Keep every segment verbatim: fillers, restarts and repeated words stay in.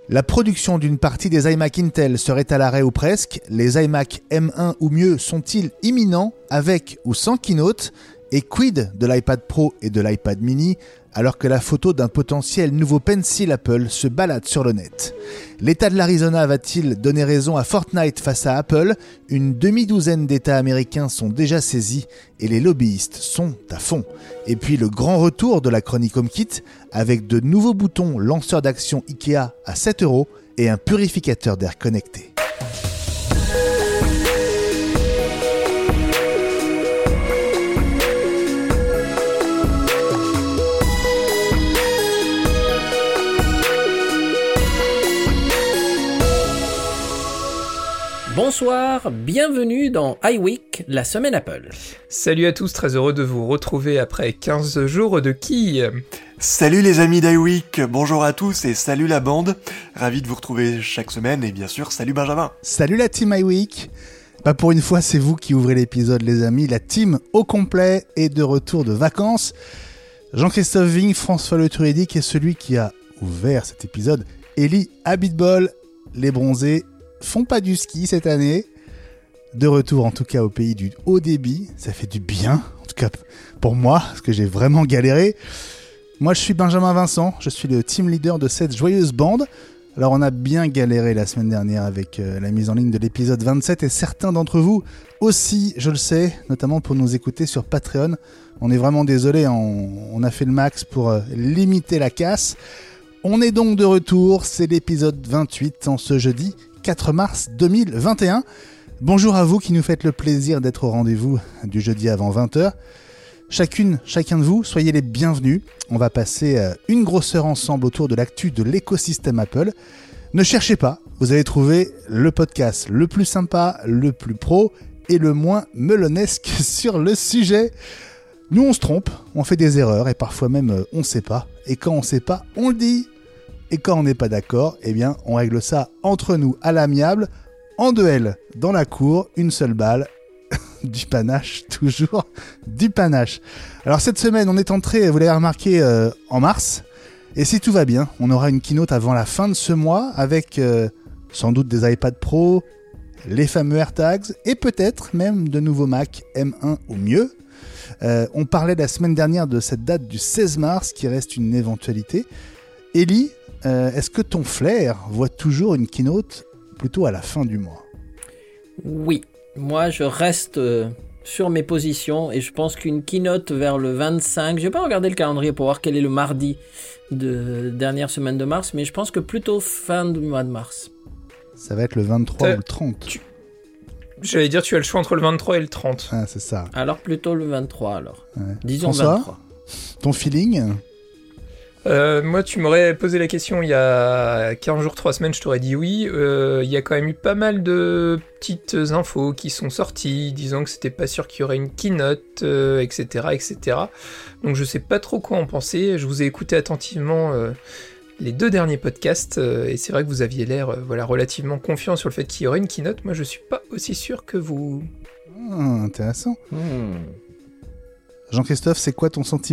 La production d'une partie des iMac Intel serait à l'arrêt ou presque. Les iMac M un ou mieux sont-ils imminents avec ou sans Keynote ? Et quid de l'iPad Pro et de l'iPad Mini alors que la photo d'un potentiel nouveau Pencil Apple se balade sur le net ? L'État de l'Arizona va-t-il donner raison à Fortnite face à Apple ? Une demi-douzaine d'États américains sont déjà saisis et les lobbyistes sont à fond. Et puis le grand retour de la chronique HomeKit avec de nouveaux boutons lanceurs d'action Ikea à sept euros et un purificateur d'air connecté. Bonsoir, bienvenue dans iWeek, la semaine Apple. Salut à tous, très heureux de vous retrouver après quinze jours de quilles. Salut les amis d'iWeek, bonjour à tous et salut la bande. Ravi de vous retrouver chaque semaine et bien sûr, salut Benjamin. Salut la team iWeek. Bah pour une fois, c'est vous qui ouvrez l'épisode les amis. La team au complet est de retour de vacances. Jean-Christophe Vigne, François Le Truédic et celui qui a ouvert cet épisode, Eli Abitbol, les bronzés font pas du ski cette année. De retour en tout cas au pays du haut débit. Ça fait du bien, en tout cas pour moi, parce que j'ai vraiment galéré. Moi je suis Benjamin Vincent, je suis le team leader de cette joyeuse bande. Alors on a bien galéré la semaine dernière avec euh, la mise en ligne de l'épisode vingt-sept et certains d'entre vous aussi, je le sais, notamment pour nous écouter sur Patreon. On est vraiment désolé, hein, on, on a fait le max pour euh, limiter la casse. On est donc de retour, c'est l'épisode vingt-huit en ce jeudi quatre mars deux mille vingt et un. Bonjour à vous qui nous faites le plaisir d'être au rendez-vous du jeudi avant vingt heures. Chacune, chacun de vous, soyez les bienvenus. On va passer une grosse heure ensemble autour de l'actu de l'écosystème Apple. Ne cherchez pas, vous allez trouver le podcast le plus sympa, le plus pro et le moins melonesque sur le sujet. Nous on se trompe, on fait des erreurs et parfois même on ne sait pas. Et quand on ne sait pas, on le dit. Et quand on n'est pas d'accord, eh bien, on règle ça entre nous à l'amiable, en duel, dans la cour, une seule balle, du panache, toujours du panache. Alors cette semaine, on est entré, vous l'avez remarqué, euh, en mars, et si tout va bien, on aura une keynote avant la fin de ce mois, avec euh, sans doute des iPad Pro, les fameux AirTags, et peut-être même de nouveaux Mac M un ou mieux. Euh, on parlait la semaine dernière de cette date du seize mars, qui reste une éventualité. Eli, Euh, est-ce que ton flair voit toujours une keynote plutôt à la fin du mois ? Oui, moi je reste euh, sur mes positions et je pense qu'une keynote vers le vingt-cinq, je vais pas regarder le calendrier pour voir quel est le mardi de dernière semaine de mars, mais je pense que plutôt fin du mois de mars. Ça va être le vingt-trois euh, ou le trente. Tu... J'allais dire tu as le choix entre le vingt-trois et le trente. Ah, c'est ça. Alors plutôt le vingt-trois alors. Ouais. Disons François, vingt-trois. Ton feeling ? Euh, moi, tu m'aurais posé la question il y a quinze jours, trois semaines, je t'aurais dit oui. Euh, il y a quand même eu pas mal de petites infos qui sont sorties, disant que c'était pas sûr qu'il y aurait une keynote, euh, et cetera, et cetera. Donc je sais pas trop quoi en penser. Je vous ai écouté attentivement euh, les deux derniers podcasts, euh, et c'est vrai que vous aviez l'air euh, voilà, relativement confiant sur le fait qu'il y aurait une keynote. Moi, je suis pas aussi sûr que vous. Ah, intéressant. Hmm. Jean-Christophe, c'est quoi ton sentiment ?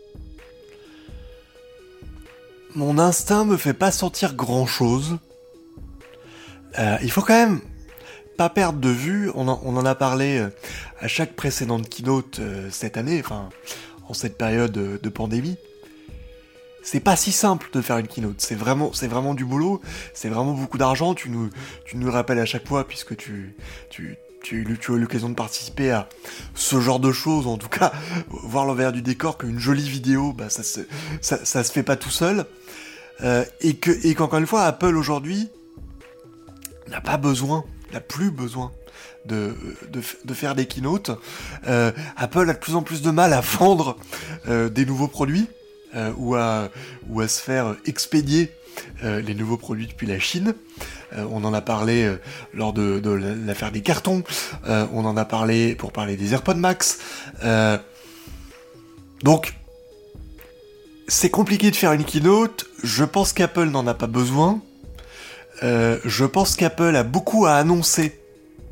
Mon instinct me fait pas sentir grand chose. Euh, il faut quand même pas perdre de vue, on en, on en a parlé euh, à chaque précédente keynote euh, cette année, enfin en cette période euh, de pandémie. C'est pas si simple de faire une keynote, c'est vraiment, c'est vraiment du boulot, c'est vraiment beaucoup d'argent, tu nous, tu nous le rappelles à chaque fois puisque tu, tu, tu, tu as eu l'occasion de participer à ce genre de choses, en tout cas, voir l'envers du décor, qu'une jolie vidéo, bah ça se, ça, ça se fait pas tout seul. Euh, et que et qu'encore une fois Apple aujourd'hui n'a pas besoin, n'a plus besoin de de, de faire des keynotes. Euh, Apple a de plus en plus de mal à vendre euh, des nouveaux produits euh, ou à ou à se faire expédier euh, les nouveaux produits depuis la Chine. Euh, on en a parlé euh, lors de, de l'affaire des cartons. Euh, on en a parlé pour parler des AirPods Max. Euh, donc c'est compliqué de faire une keynote, je pense qu'Apple n'en a pas besoin, euh, je pense qu'Apple a beaucoup à annoncer,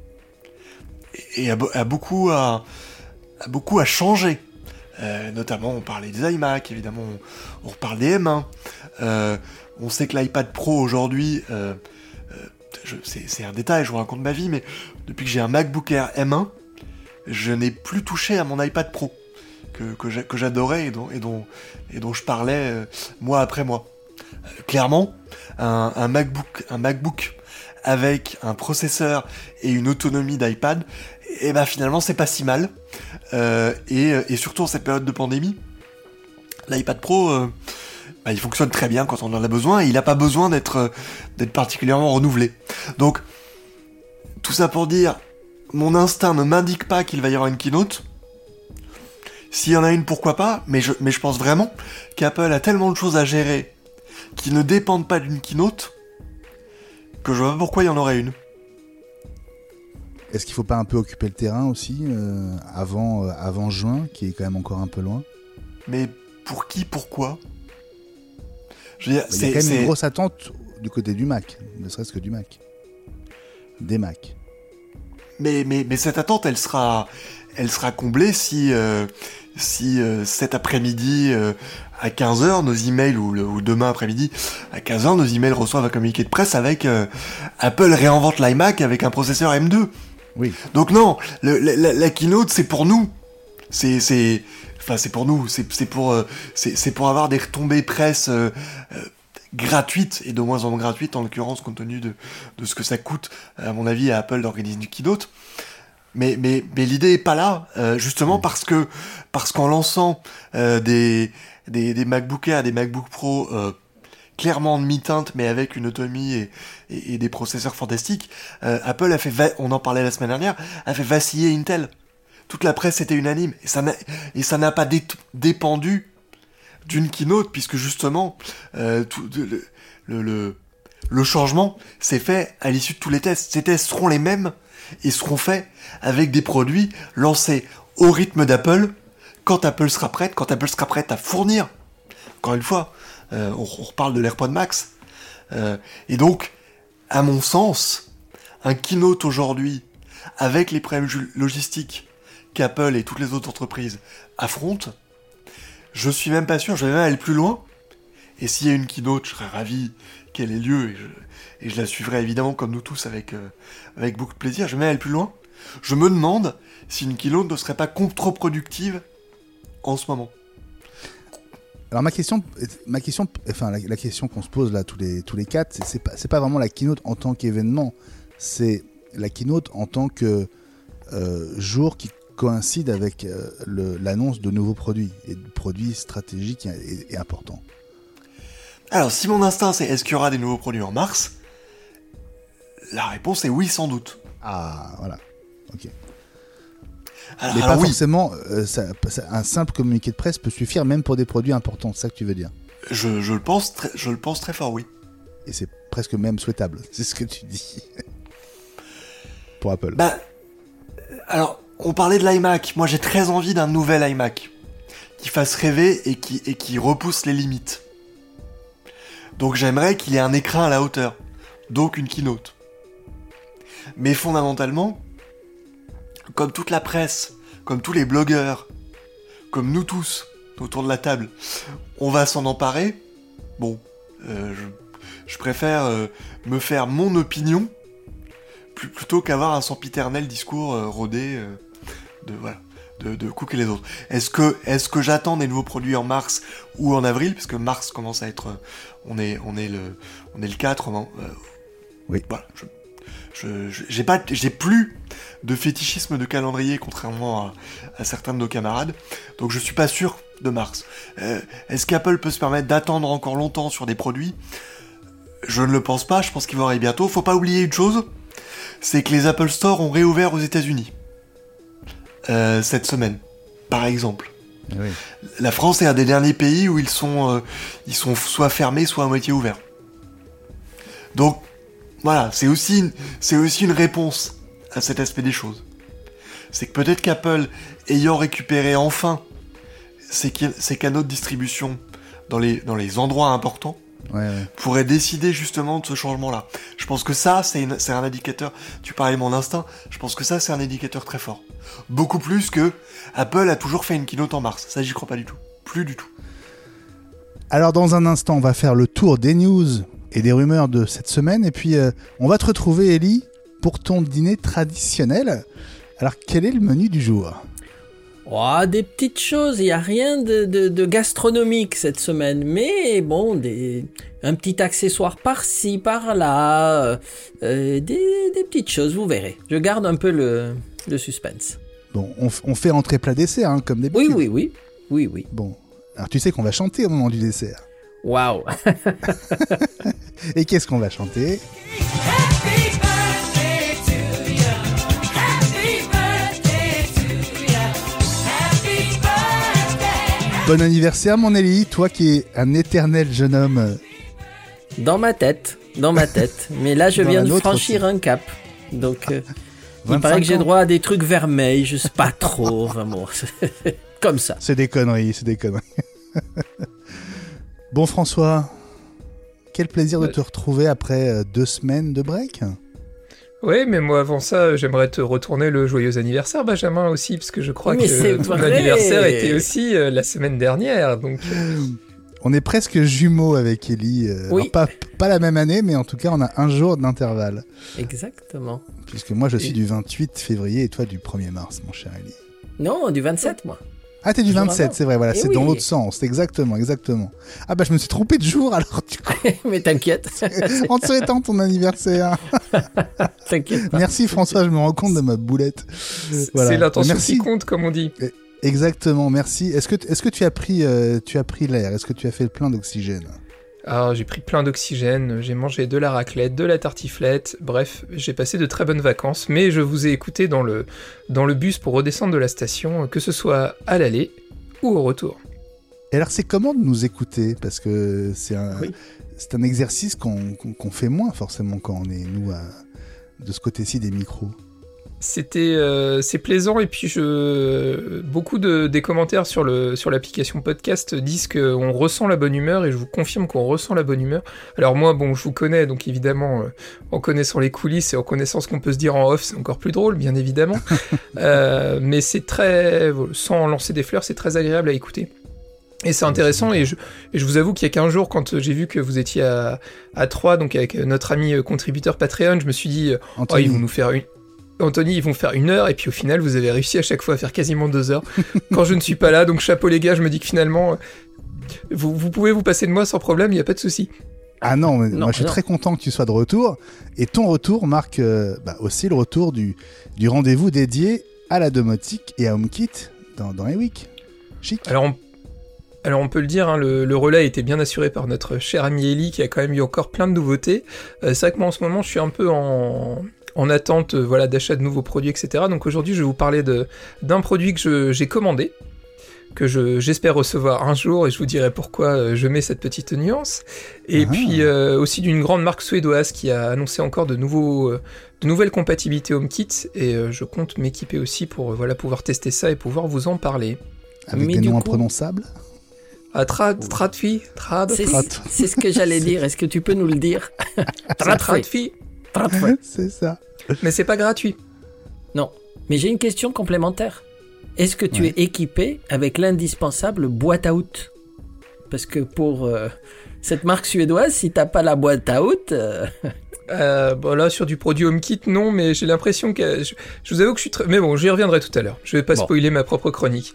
et a, a, beaucoup, à, a beaucoup à changer, euh, notamment on parlait des iMac, évidemment on, on reparle des M un, euh, on sait que l'iPad Pro aujourd'hui, euh, euh, je, c'est, c'est un détail, je vous raconte ma vie, mais depuis que j'ai un MacBook Air M un, je n'ai plus touché à mon iPad Pro, que, que, j'a, que j'adorais et dont, et, dont, et dont je parlais euh, mois après mois. Euh, clairement, un, un, MacBook, un MacBook avec un processeur et une autonomie d'iPad, et ben finalement c'est pas si mal. Euh, et, et surtout en cette période de pandémie, l'iPad Pro, euh, bah, il fonctionne très bien quand on en a besoin, et il n'a pas besoin d'être, euh, d'être particulièrement renouvelé. Donc, tout ça pour dire, mon instinct ne m'indique pas qu'il va y avoir une keynote. S'il y en a une, pourquoi pas, mais je, mais je pense vraiment qu'Apple a tellement de choses à gérer qui ne dépendent pas d'une keynote que je vois pas pourquoi il y en aurait une. Est-ce qu'il faut pas un peu occuper le terrain aussi euh, avant, euh, avant juin, qui est quand même encore un peu loin? Mais pour qui, pourquoi? Je veux dire, bah, c'est, il y a quand même c'est... une grosse attente du côté du Mac, ne serait-ce que du Mac. Des Mac. Mais, mais, mais cette attente, elle sera, elle sera comblée si, euh, si euh, cet après-midi, euh, à quinze heures, nos emails, ou, le, ou demain après-midi, à quinze heures, nos emails reçoivent un communiqué de presse avec euh, Apple réinvente l'iMac avec un processeur M deux. Oui. Donc non, le, la, la keynote, c'est pour nous. C'est, c'est, enfin, c'est pour nous. C'est, c'est pour, euh, c'est, c'est pour avoir des retombées presse euh, euh, gratuites, et de moins en moins gratuites, en l'occurrence, compte tenu de, de ce que ça coûte, à mon avis, à Apple d'organiser une keynote. Mais, mais, mais l'idée est pas là, euh, justement parce que, parce qu'en lançant euh, des, des, des MacBook Air, des MacBook Pro, euh, clairement en demi-teinte, mais avec une autonomie et, et, et des processeurs fantastiques, euh, Apple a fait, va- on en parlait la semaine dernière, a fait vaciller Intel. Toute la presse était unanime, et ça n'a, et ça n'a pas dé- dépendu d'une keynote, puisque justement, euh, tout, le, le, le, le changement s'est fait à l'issue de tous les tests. Ces tests seront les mêmes, et seront faits avec des produits lancés au rythme d'Apple, quand Apple sera prête, quand Apple sera prête à fournir. Encore une fois, euh, on, on reparle de l'AirPod Max. Euh, et donc, à mon sens, un keynote aujourd'hui, avec les problèmes ju- logistiques qu'Apple et toutes les autres entreprises affrontent, je suis même pas sûr, je vais même aller plus loin. Et s'il y a une keynote, je serais ravi qu'elle ait lieu, et je, et je la suivrai évidemment comme nous tous avec, euh, avec beaucoup de plaisir. Je vais même aller plus loin. Je me demande si une keynote ne serait pas contre-productive en ce moment. Alors ma question, ma question, enfin la, la question qu'on se pose là tous les tous les quatre, c'est, c'est pas c'est pas vraiment la keynote en tant qu'événement, c'est la keynote en tant que euh, jour qui coïncide avec euh, le, l'annonce de nouveaux produits et de produits stratégiques et, et importants. Alors si mon instinct c'est est-ce qu'il y aura des nouveaux produits en mars, la réponse est oui sans doute. Ah voilà, ok. Alors, Mais alors pas oui, forcément, euh, ça, ça, un simple communiqué de presse peut suffire même pour des produits importants, c'est ça que tu veux dire? je, je le pense, très, je le pense très fort, oui. Et c'est presque même souhaitable, c'est ce que tu dis. Pour Apple. Bah, alors, on parlait de l'iMac. Moi, j'ai très envie d'un nouvel iMac qui fasse rêver et qui, et qui repousse les limites. Donc, j'aimerais qu'il y ait un écran à la hauteur. Donc, une keynote. Mais fondamentalement, comme toute la presse, comme tous les blogueurs, comme nous tous autour de la table, on va s'en emparer. Bon, euh, je, je préfère euh, me faire mon opinion plus, plutôt qu'avoir un sempiternel discours euh, rodé euh, de voilà de, de Cook et les autres. Est-ce que est-ce que j'attends des nouveaux produits en mars ou en avril, parce que mars commence à être, on est on est le on est le quatre, non euh, oui. Voilà. Je, Je, je, j'ai pas, j'ai plus de fétichisme de calendrier, contrairement à, à certains de nos camarades. Donc je suis pas sûr de mars. Euh, est-ce qu'Apple peut se permettre d'attendre encore longtemps sur des produits? Je ne le pense pas. Je pense qu'il va arriver bientôt. Faut pas oublier une chose, c'est que les Apple Store ont réouvert aux États-Unis euh, cette semaine, par exemple. Oui. La France est un des derniers pays où ils sont, euh, ils sont soit fermés, soit à moitié ouverts. Donc voilà, c'est aussi, une, c'est aussi une réponse à cet aspect des choses. C'est que peut-être qu'Apple, ayant récupéré enfin ses, ses canaux de distribution dans les, dans les endroits importants, ouais, ouais. pourrait décider justement de ce changement-là. Je pense que ça, c'est, une, c'est un indicateur, tu parlais de mon instinct, je pense que ça, c'est un indicateur très fort. Beaucoup plus que Apple a toujours fait une keynote en mars. Ça, j'y crois pas du tout. Plus du tout. Alors dans un instant, on va faire le tour des news et des rumeurs de cette semaine. Et puis, euh, on va te retrouver, Ellie, pour ton dîner traditionnel. Alors, quel est le menu du jour ? Oh, des petites choses, il n'y a rien de, de, de gastronomique cette semaine, mais bon, des, un petit accessoire par-ci, par-là, euh, euh, des, des petites choses, vous verrez. Je garde un peu le, le suspense. Bon, on, on fait entrée plat dessert, hein, comme d'habitude. Oui, oui, oui, oui, oui. Bon, alors tu sais qu'on va chanter au moment du dessert. Waouh. Et qu'est-ce qu'on va chanter ? Bon anniversaire, mon Ellie, toi qui es un éternel jeune homme. Dans ma tête, dans ma tête. Mais là, je Dans viens la de nôtre franchir aussi. un cap. Donc, euh, il paraît que j'ai ans. droit à des trucs vermeils, je sais pas trop. Enfin bon, comme ça. C'est des conneries, c'est des conneries. Bon, François, quel plaisir de te retrouver après euh, deux semaines de break. Oui, mais moi avant ça, j'aimerais te retourner le joyeux anniversaire, Benjamin, aussi, parce que je crois Mais que c'est ton vrai. anniversaire était aussi euh, la semaine dernière. Donc, euh, On est presque jumeaux avec Ellie. euh, Oui. alors pas, pas la même année, mais en tout cas, on a un jour d'intervalle. Exactement. Puisque moi, je suis Et- du vingt-huit février et toi du premier mars, mon cher Ellie. Non, du vingt-sept, moi. Ah, t'es du Jour vingt-sept, avant. c'est vrai, voilà, Eh c'est oui. dans l'autre sens, exactement, exactement. Ah bah, je me suis trompé de jour, alors du coup, Mais t'inquiète. en souhaitant ton anniversaire. T'inquiète pas. Merci François, je me rends compte de ma boulette. Voilà. c'est l'intention Merci. qui compte, comme on dit. Exactement, merci. Est-ce que, est-ce que tu as pris, euh, tu as pris l'air ? Est-ce que tu as fait le plein d'oxygène ? Alors, j'ai pris plein d'oxygène, j'ai mangé de la raclette, de la tartiflette, bref, j'ai passé de très bonnes vacances, mais je vous ai écouté dans le, dans le bus pour redescendre de la station, que ce soit à l'aller ou au retour. Et alors, c'est comment de nous écouter ? Parce que c'est un, Oui. c'est un exercice qu'on, qu'on, qu'on fait moins forcément quand on est, nous, à- de ce côté-ci des micros. C'était euh, c'est plaisant, et puis je beaucoup de des commentaires sur le sur l'application podcast disent qu'on ressent la bonne humeur, et je vous confirme qu'on ressent la bonne humeur. Alors moi, bon, je vous connais, donc évidemment, euh, en connaissant les coulisses et en connaissant ce qu'on peut se dire en off, c'est encore plus drôle, bien évidemment. euh, mais c'est très, sans lancer des fleurs, c'est très agréable à écouter. Et c'est intéressant, et je, et je vous avoue qu'il y a quinze jours, quand j'ai vu que vous étiez à, à trois, donc avec notre ami euh, contributeur Patreon, je me suis dit, euh, oh, Anthony, ils vont nous faire une... Anthony, ils vont faire une heure, et puis au final, vous avez réussi à chaque fois à faire quasiment deux heures. Quand je ne suis pas là, donc chapeau les gars, je me dis que finalement, euh, vous, vous pouvez vous passer de moi sans problème, il n'y a pas de souci. Ah non, mais Non, moi je suis non. très content que tu sois de retour. Et ton retour marque euh, bah, aussi le retour du, du rendez-vous dédié à la domotique et à HomeKit dans, dans les weeks. Chic. Alors on, alors on peut le dire, hein, le, le relais a été bien assuré par notre cher ami Ellie, qui a quand même eu encore plein de nouveautés. Euh, c'est vrai que moi en ce moment, je suis un peu en... en attente euh, voilà, d'achat de nouveaux produits, et cetera. Donc aujourd'hui, je vais vous parler de, d'un produit que je, j'ai commandé, que je, j'espère recevoir un jour, et je vous dirai pourquoi euh, je mets cette petite nuance. Et Ah. puis euh, aussi d'une grande marque suédoise qui a annoncé encore de, nouveaux, euh, de nouvelles compatibilités HomeKit, et euh, je compte m'équiper aussi pour euh, voilà, pouvoir tester ça et pouvoir vous en parler. Avec mais des du noms coup- imprononçables. Ah, trad, tradfi, trad, C'est, Tratte. c'est ce que j'allais dire. Est-ce que tu peux nous le dire? trad, tradfi. C'est ça. Mais c'est pas gratuit. Non. Mais j'ai une question complémentaire. Est-ce que tu Ouais. es équipé avec l'indispensable boîte à out? Parce que pour euh, cette marque suédoise, si t'as pas la boîte à out, euh, Euh, bon là sur du produit HomeKit non, mais j'ai l'impression que je, je vous avoue que je suis très... mais bon, j'y reviendrai tout à l'heure. Je vais pas Bon. spoiler ma propre chronique.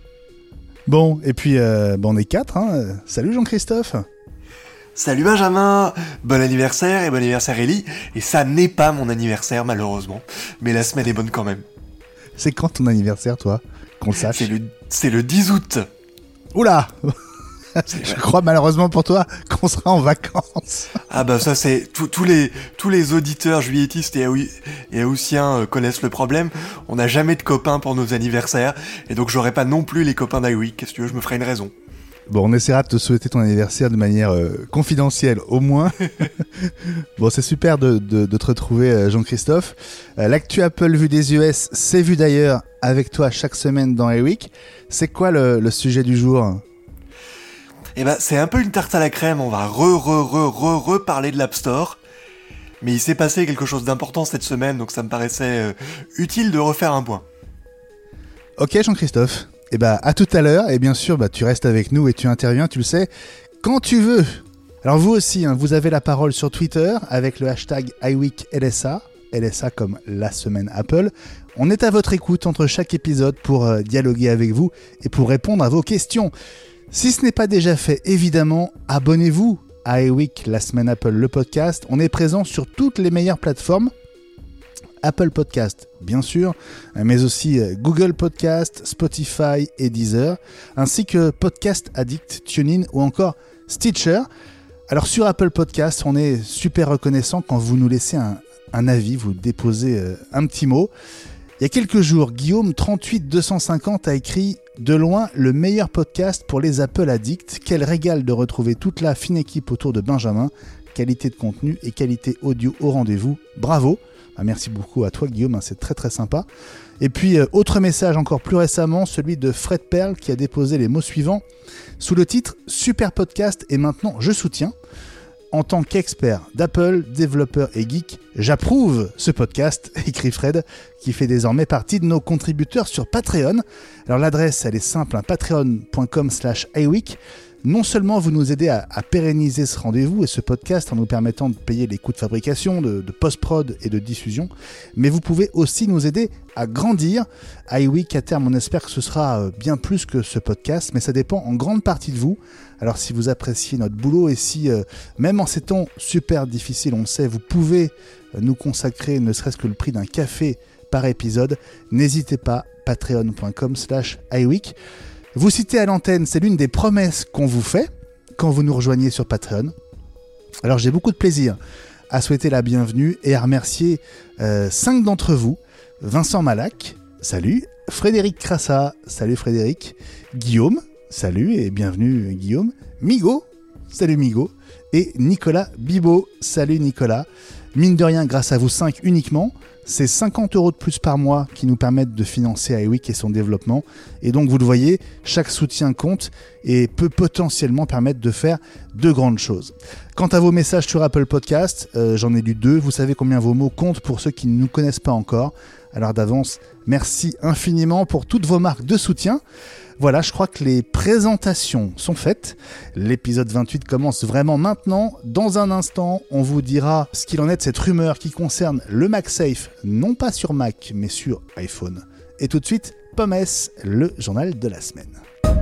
Bon, et puis euh, bon, on est quatre. Hein. Salut Jean-Christophe. Salut Benjamin, bon anniversaire et bon anniversaire Ellie. Et ça n'est pas mon anniversaire malheureusement, mais la semaine est bonne quand même. C'est quand ton anniversaire, toi ? Qu'on le sache. C'est le, c'est le dix août. Oula. C'est Je vrai. crois malheureusement pour toi qu'on sera en vacances. Ah bah ça c'est tous tous les tous les auditeurs juilletistes et, haou- et haussiens euh, connaissent le problème. On n'a jamais de copains pour nos anniversaires et donc j'aurai pas non plus les copains d'Aoui. Qu'est-ce que tu veux, je me ferai une raison. Bon, on essaiera de te souhaiter ton anniversaire de manière euh, confidentielle, au moins. Bon, c'est super de, de, de te retrouver, euh, Jean-Christophe. Euh, L'actu Apple vue des U S, c'est vu d'ailleurs avec toi chaque semaine dans Eric. C'est quoi le, le sujet du jour ? Eh ben c'est un peu une tarte à la crème. On va re re re re re parler de l'App Store. Mais il s'est passé quelque chose d'important cette semaine, donc ça me paraissait euh, utile de refaire un point. Ok, Jean-Christophe. Eh bah, à tout à l'heure. Et bien sûr, bah, tu restes avec nous et tu interviens, tu le sais, quand tu veux. Alors vous aussi, hein, vous avez la parole sur Twitter avec le hashtag iWeekLSA, L S A comme la semaine Apple. On est à votre écoute entre chaque épisode pour euh, dialoguer avec vous et pour répondre à vos questions. Si ce n'est pas déjà fait, évidemment, abonnez-vous à iWeek, la semaine Apple, le podcast. On est présent sur toutes les meilleures plateformes. Apple Podcast, bien sûr, mais aussi Google Podcast, Spotify et Deezer, ainsi que Podcast Addict, TuneIn ou encore Stitcher. Alors sur Apple Podcast, on est super reconnaissant quand vous nous laissez un, un avis, vous déposez un petit mot. Il y a quelques jours, Guillaume trente-huit deux cent cinquante a écrit « De loin, le meilleur podcast pour les Apple Addicts. Quel régal de retrouver toute la fine équipe autour de Benjamin. Qualité de contenu et qualité audio au rendez-vous. Bravo !» Ah, merci beaucoup à toi Guillaume, hein, c'est très très sympa. Et puis, euh, autre message encore plus récemment, celui de Fred Perle qui a déposé les mots suivants sous le titre « Super podcast et maintenant je soutiens ». En tant qu'expert d'Apple, développeur et geek, j'approuve ce podcast, écrit Fred, qui fait désormais partie de nos contributeurs sur Patreon. Alors l'adresse, elle est simple, hein, patreon.com slash iWeek. Non seulement vous nous aidez à, à pérenniser ce rendez-vous et ce podcast en nous permettant de payer les coûts de fabrication, de, de post-prod et de diffusion, mais vous pouvez aussi nous aider à grandir. iWeek, à terme, on espère que ce sera bien plus que ce podcast, mais ça dépend en grande partie de vous. Alors si vous appréciez notre boulot et si, euh, même en ces temps super difficiles, on le sait, vous pouvez nous consacrer ne serait-ce que le prix d'un café par épisode, n'hésitez pas, patreon.com slash iWeek. Vous citez à l'antenne, c'est l'une des promesses qu'on vous fait quand vous nous rejoignez sur Patreon. Alors j'ai beaucoup de plaisir à souhaiter la bienvenue et à remercier euh, cinq d'entre vous. Vincent Malac, salut. Frédéric Crassa, salut Frédéric. Guillaume, salut et bienvenue Guillaume. Migo, salut Migo. Et Nicolas Bibot, salut Nicolas. Mine de rien, grâce à vous cinq uniquement, c'est cinquante euros de plus par mois qui nous permettent de financer iWeek et son développement. Et donc, vous le voyez, chaque soutien compte et peut potentiellement permettre de faire de grandes choses. Quant à vos messages sur Apple Podcast, euh, j'en ai lu deux. Vous savez combien vos mots comptent pour ceux qui ne nous connaissent pas encore. Alors d'avance, merci infiniment pour toutes vos marques de soutien. Voilà, je crois que les présentations sont faites. L'épisode vingt-huit commence vraiment maintenant. Dans un instant, on vous dira ce qu'il en est de cette rumeur qui concerne le MagSafe, non pas sur Mac, mais sur iPhone. Et tout de suite, Pommes, le journal de la semaine.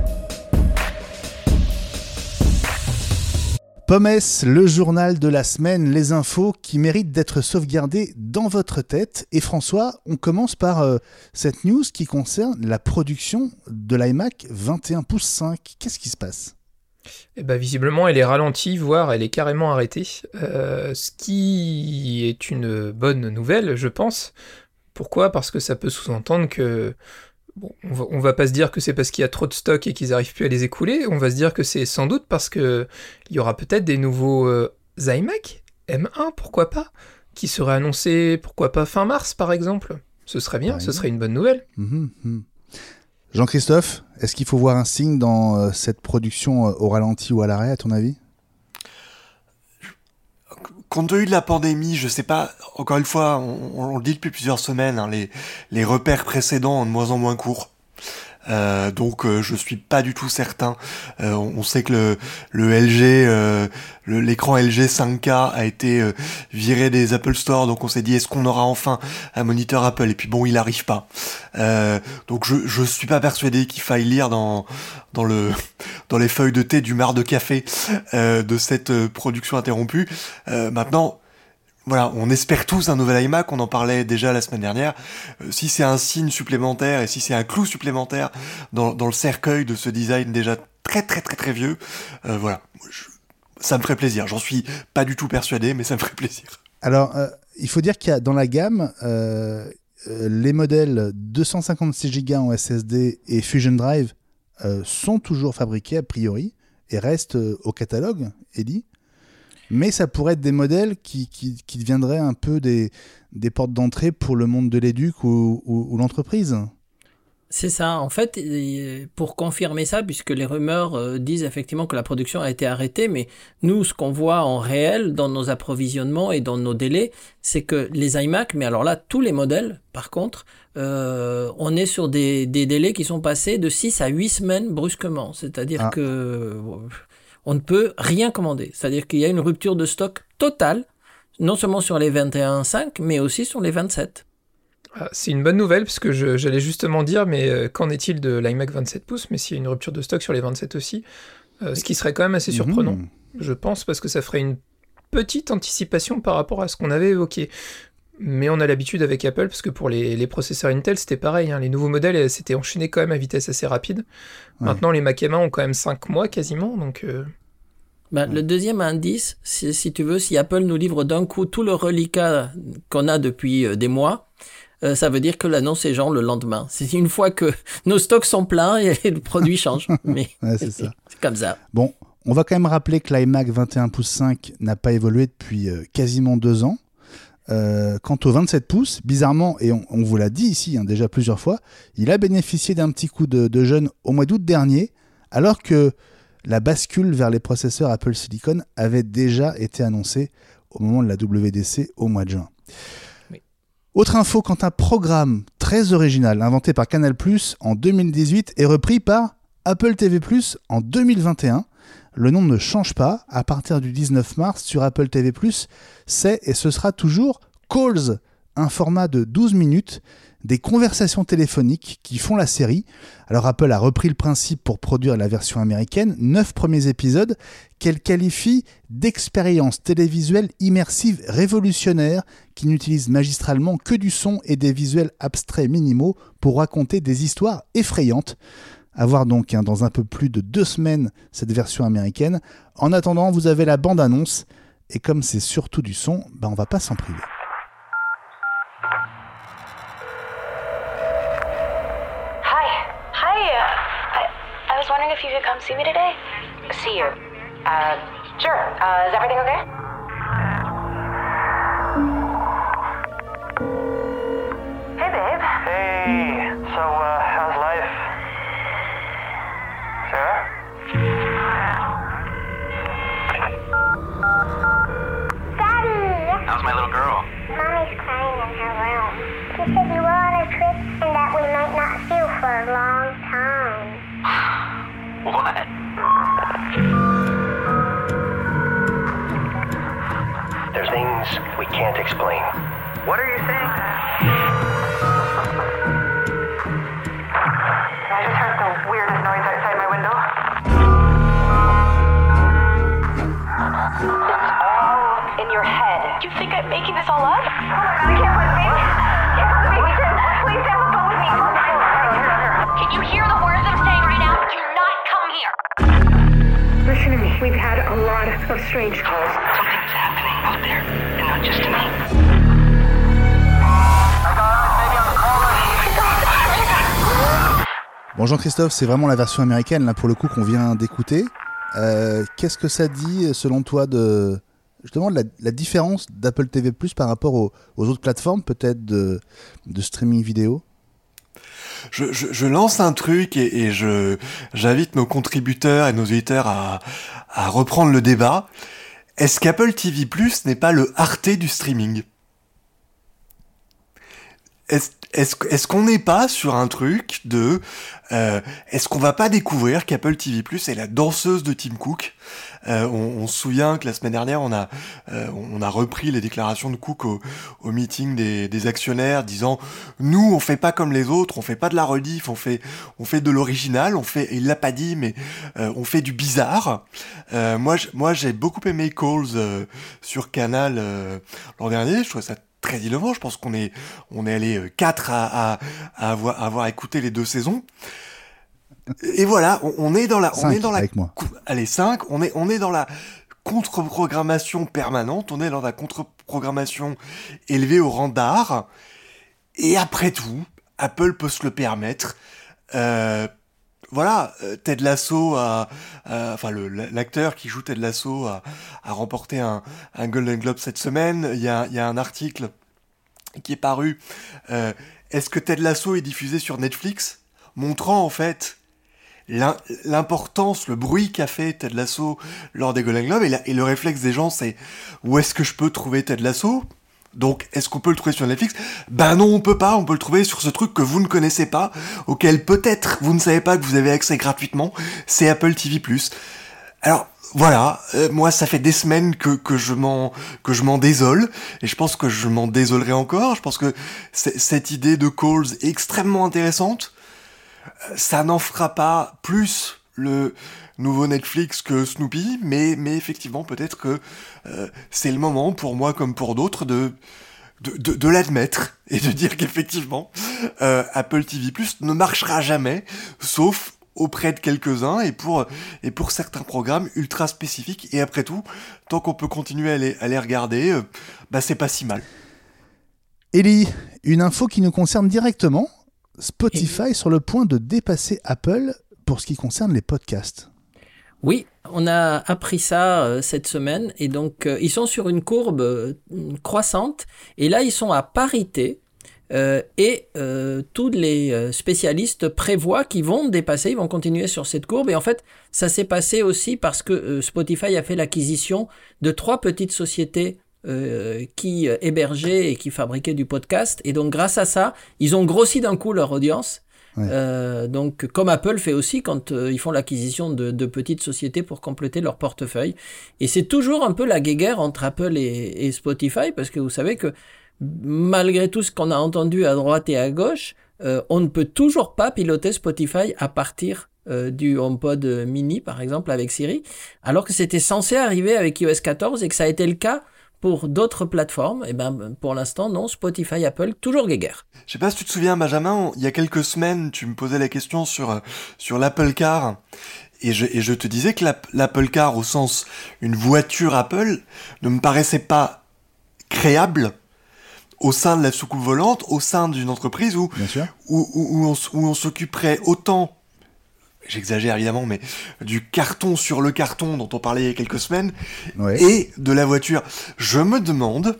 Pommes, le journal de la semaine, les infos qui méritent d'être sauvegardées dans votre tête. Et François, on commence par euh, cette news qui concerne la production de l'iMac vingt et un pouces cinq. Qu'est-ce qui se passe ? Eh ben, visiblement, elle est ralentie, voire elle est carrément arrêtée. Euh, ce qui est une bonne nouvelle, je pense. Pourquoi ? Parce que ça peut sous-entendre que... Bon, on va, on va pas se dire que c'est parce qu'il y a trop de stock et qu'ils n'arrivent plus à les écouler, on va se dire que c'est sans doute parce que il y aura peut-être des nouveaux euh, iMac M un, pourquoi pas, qui seraient annoncés, pourquoi pas fin mars par exemple. Ce serait bien, ouais, ce serait une bonne nouvelle. Mmh, mmh. Jean-Christophe, est-ce qu'il faut voir un signe dans euh, cette production euh, au ralenti ou à l'arrêt, à ton avis ? Compte tenu de la pandémie, je sais pas, encore une fois, on, on le dit depuis plusieurs semaines, hein, les, les repères précédents ont de moins en moins court. Euh, donc euh, je suis pas du tout certain. Euh, on, on sait que le, le L G, euh, le, l'écran L G cinq K a été euh, viré des Apple Store, donc on s'est dit est-ce qu'on aura enfin un moniteur Apple ? Et puis bon, il arrive pas. Euh, donc je je suis pas persuadé qu'il faille lire dans dans le dans les feuilles de thé du marc de café euh, de cette euh, production interrompue. Euh, maintenant. Voilà, on espère tous un nouvel iMac, on en parlait déjà la semaine dernière. Euh, si c'est un signe supplémentaire et si c'est un clou supplémentaire dans, dans le cercueil de ce design déjà très très très très vieux, euh, voilà, je, ça me ferait plaisir. J'en suis pas du tout persuadé, mais ça me ferait plaisir. Alors, euh, il faut dire qu'il y a dans la gamme, euh, euh, les modèles deux cent cinquante-six giga en S S D et Fusion Drive euh, sont toujours fabriqués a priori et restent euh, au catalogue, Eddie. Mais ça pourrait être des modèles qui, qui, qui deviendraient un peu des, des portes d'entrée pour le monde de l'éduc ou, ou, ou l'entreprise. C'est ça. En fait, pour confirmer ça, puisque les rumeurs disent effectivement que la production a été arrêtée, mais nous, ce qu'on voit en réel dans nos approvisionnements et dans nos délais, c'est que les iMac, mais alors là, tous les modèles, par contre, euh, on est sur des, des délais qui sont passés de six à huit semaines brusquement. C'est-à-dire ah. que... on ne peut rien commander. C'est-à-dire qu'il y a une rupture de stock totale, non seulement sur les vingt et un virgule cinq, mais aussi sur les vingt-sept. Ah, c'est une bonne nouvelle, parce que je, j'allais justement dire, mais euh, qu'en est-il de l'iMac vingt-sept pouces, mais s'il y a une rupture de stock sur les vingt-sept aussi, euh, ce qui serait quand même assez surprenant, mmh. je pense, parce que ça ferait une petite anticipation par rapport à ce qu'on avait évoqué. Mais on a l'habitude avec Apple, parce que pour les, les processeurs Intel, c'était pareil, hein, les nouveaux modèles s'étaient enchaînés quand même à vitesse assez rapide. Ouais. Maintenant, les Mac M un ont quand même cinq mois quasiment, donc... Euh... Ben, le deuxième indice, si, si tu veux, si Apple nous livre d'un coup tout le reliquat qu'on a depuis euh, des mois, euh, ça veut dire que l'annonce est genre le lendemain. C'est une fois que nos stocks sont pleins et le produit change. Mais ouais, c'est ça. C'est comme ça. Bon, on va quand même rappeler que l'iMac vingt et un pouces cinq n'a pas évolué depuis euh, quasiment deux ans. Euh, quant au vingt-sept pouces, bizarrement, et on, on vous l'a dit ici hein, déjà plusieurs fois, il a bénéficié d'un petit coup de, de jeûne au mois d'août dernier, alors que la bascule vers les processeurs Apple Silicon avait déjà été annoncée au moment de la W D C au mois de juin. Oui. Autre info, quand un programme très original inventé par Canal plus, en deux mille dix-huit est repris par Apple T V plus, en deux mille vingt et un, le nom ne change pas. À partir du dix-neuf mars sur Apple T V plus, c'est et ce sera toujours Calls, un format de douze minutes, des conversations téléphoniques qui font la série. Alors Apple a repris le principe pour produire la version américaine, neuf premiers épisodes qu'elle qualifie d'expérience télévisuelle immersive révolutionnaire qui n'utilise magistralement que du son et des visuels abstraits minimaux pour raconter des histoires effrayantes. À voir donc hein, dans un peu plus de deux semaines cette version américaine. En attendant, vous avez la bande-annonce et comme c'est surtout du son, ben on va pas s'en priver. I was wondering if you could come see me today? See you? Uh, sure. Uh, is everything okay? Hey, babe. Hey. So, uh, how's life? Sarah? Daddy! How's my little girl? Mommy's crying in her room. She said you were on a trip and that we might not see you for a long time. What? There's things we can't explain. What are you saying? I just heard the weirdest noise outside my window. It's all in your head. You think I'm making this all up? Oh my God, I can't believe me. Can't believe me. Please stay on the phone with me. Can you hear the words I'm saying right now? Do not come here. Listen to me. We've had a lot of strange calls. Something's happening out there, and not just to me. Bon Jean-Christophe, c'est vraiment la version américaine là pour le coup qu'on vient d'écouter. Euh, qu'est-ce que ça dit selon toi de justement de la, la différence d'Apple T V plus par rapport aux, aux autres plateformes peut-être de, de streaming vidéo? Je, je, je lance un truc et, et je j'invite nos contributeurs et nos auditeurs à, à reprendre le débat. Est-ce qu'Apple T V plus n'est pas le Arte du streaming? Est-ce, est-ce, est-ce qu'on n'est pas sur un truc de... Euh, est-ce qu'on va pas découvrir qu'Apple T V plus est la danseuse de Tim Cook? euh, on, on se souvient que la semaine dernière, on a, euh, on a repris les déclarations de Cook au, au meeting des, des actionnaires, disant « Nous, on fait pas comme les autres, on fait pas de la rediff, on fait, on fait de l'original, on fait... » Il l'a pas dit, mais euh, on fait du bizarre. Euh, moi, j- moi, j'ai beaucoup aimé Calls euh, sur Canal euh, l'an dernier, je trouve ça très innovant. Je pense qu'on est, on est allé quatre à, à, à, avoir, à avoir écouté les deux saisons. Et voilà, on, on est dans la, on est dans la, avec moi. allez, cinq, on est, on est dans la contre-programmation permanente, on est dans la contre-programmation élevée au rang d'art. Et après tout, Apple peut se le permettre. Euh, voilà, Ted Lasso a, a enfin le, l'acteur qui joue Ted Lasso a, a remporté un, un Golden Globe cette semaine. Il y a, il y a un article qui est paru. Euh, est-ce que Ted Lasso est diffusé sur Netflix, montrant en fait l'importance, le bruit qu'a fait Ted Lasso lors des Golden Globes, et, la, et le réflexe des gens c'est où est-ce que je peux trouver Ted Lasso? Donc, est-ce qu'on peut le trouver sur Netflix? Ben non, on peut pas, on peut le trouver sur ce truc que vous ne connaissez pas, auquel peut-être vous ne savez pas que vous avez accès gratuitement, c'est Apple T V plus. Alors voilà, euh, moi ça fait des semaines que que je m'en que je m'en désole et je pense que je m'en désolerai encore. Je pense que c- cette idée de calls est extrêmement intéressante. Euh, Ça n'en fera pas plus le nouveau Netflix que Snoopy, mais mais effectivement peut-être que euh, c'est le moment pour moi comme pour d'autres de de, de, de l'admettre et de dire qu'effectivement euh, Apple T V plus ne marchera jamais, sauf auprès de quelques-uns et pour, et pour certains programmes ultra spécifiques. Et après tout, tant qu'on peut continuer à les, à les regarder, euh, bah c'est pas si mal. Ellie, une info qui nous concerne directement. Spotify sur le point de dépasser Apple pour ce qui concerne les podcasts. Oui, on a appris ça euh, cette semaine et donc euh, ils sont sur une courbe euh, croissante et là ils sont à parité euh, et euh, tous les euh, spécialistes prévoient qu'ils vont dépasser, ils vont continuer sur cette courbe et en fait ça s'est passé aussi parce que euh, Spotify a fait l'acquisition de trois petites sociétés euh, qui euh, hébergeaient et qui fabriquaient du podcast et donc grâce à ça ils ont grossi d'un coup leur audience. Ouais. Euh, donc, comme Apple fait aussi quand euh, ils font l'acquisition de, de petites sociétés pour compléter leur portefeuille. Et c'est toujours un peu la guéguerre entre Apple et, et Spotify, parce que vous savez que malgré tout ce qu'on a entendu à droite et à gauche, euh, on ne peut toujours pas piloter Spotify à partir euh, du HomePod mini, par exemple, avec Siri, alors que c'était censé arriver avec i O S quatorze et que ça a été le cas pour d'autres plateformes. Et ben, pour l'instant, non, Spotify, Apple, toujours guéguerre. Je sais pas si tu te souviens, Benjamin, il y a quelques semaines, tu me posais la question sur, euh, sur l'Apple Car. Et je, et je te disais que l'App- l'Apple Car, au sens une voiture Apple, ne me paraissait pas créable au sein de la soucoupe volante, au sein d'une entreprise où, Bien sûr. où, où, où on, s- où on s'occuperait autant, j'exagère évidemment, mais du carton sur le carton dont on parlait il y a quelques semaines, Ouais. et de la voiture. Je me demande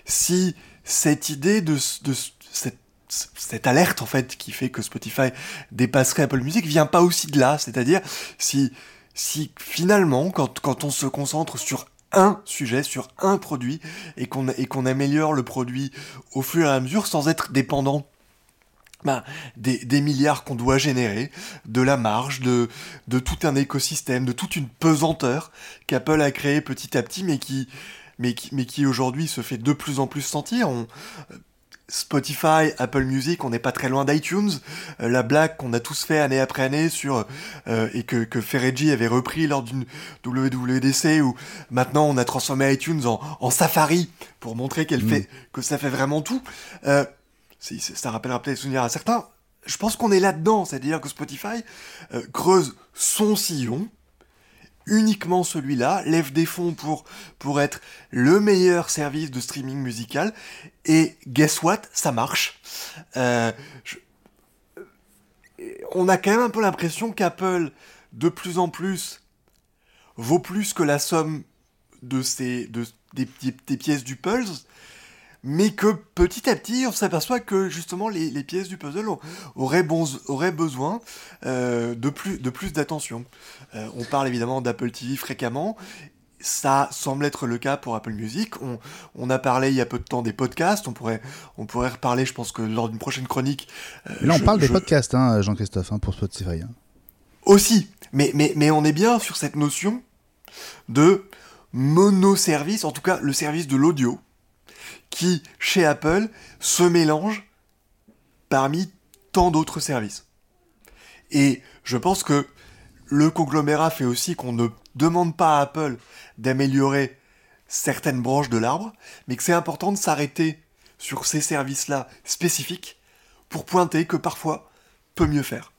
si cette idée de, de cette, cette alerte en fait qui fait que Spotify dépasserait Apple Music vient pas aussi de là, c'est-à-dire si, si finalement quand, quand on se concentre sur un sujet, sur un produit et qu'on, et qu'on améliore le produit au fur et à mesure sans être dépendant bah, des, des milliards qu'on doit générer, de la marge, de, de tout un écosystème, de toute une pesanteur qu'Apple a créé petit à petit, mais qui, mais qui, mais qui aujourd'hui se fait de plus en plus sentir. On, Spotify, Apple Music, on n'est pas très loin d'iTunes. Euh, la blague qu'on a tous fait année après année sur euh, et que, que Ferraggi avait repris lors d'une W W D C où maintenant on a transformé iTunes en, en Safari pour montrer qu'elle Mmh. fait que ça fait vraiment tout. Euh, c'est- c'est- ça rappellera peut-être souvenir à certains. Je pense qu'on est là-dedans, c'est-à-dire que Spotify euh, creuse son sillon, uniquement celui-là, lève des fonds pour, pour être le meilleur service de streaming musical, et guess what, ça marche. Euh, je- on a quand même un peu l'impression qu'Apple, de plus en plus, vaut plus que la somme de ses, de, des, des- des pièces du puzzle, mais que petit à petit, on s'aperçoit que justement les, les pièces du puzzle ont- auraient, bon, auraient besoin euh, de plus, de plus d'attention. Euh, on parle évidemment d'Apple T V fréquemment. Ça semble être le cas pour Apple Music. On, on a parlé il y a peu de temps des podcasts. On pourrait, on pourrait reparler, je pense que lors d'une prochaine chronique. euh, Mais là, on je- parle des je- podcasts, hein, Jean-Christophe, hein, pour Spotify. hein. Aussi, mais, mais, mais on est bien sur cette notion de monoservice, en tout cas le service de l'audio, qui, chez Apple, se mélange parmi tant d'autres services. Et je pense que le conglomérat fait aussi qu'on ne demande pas à Apple d'améliorer certaines branches de l'arbre, mais que c'est important de s'arrêter sur ces services-là spécifiques pour pointer que parfois, peut mieux faire.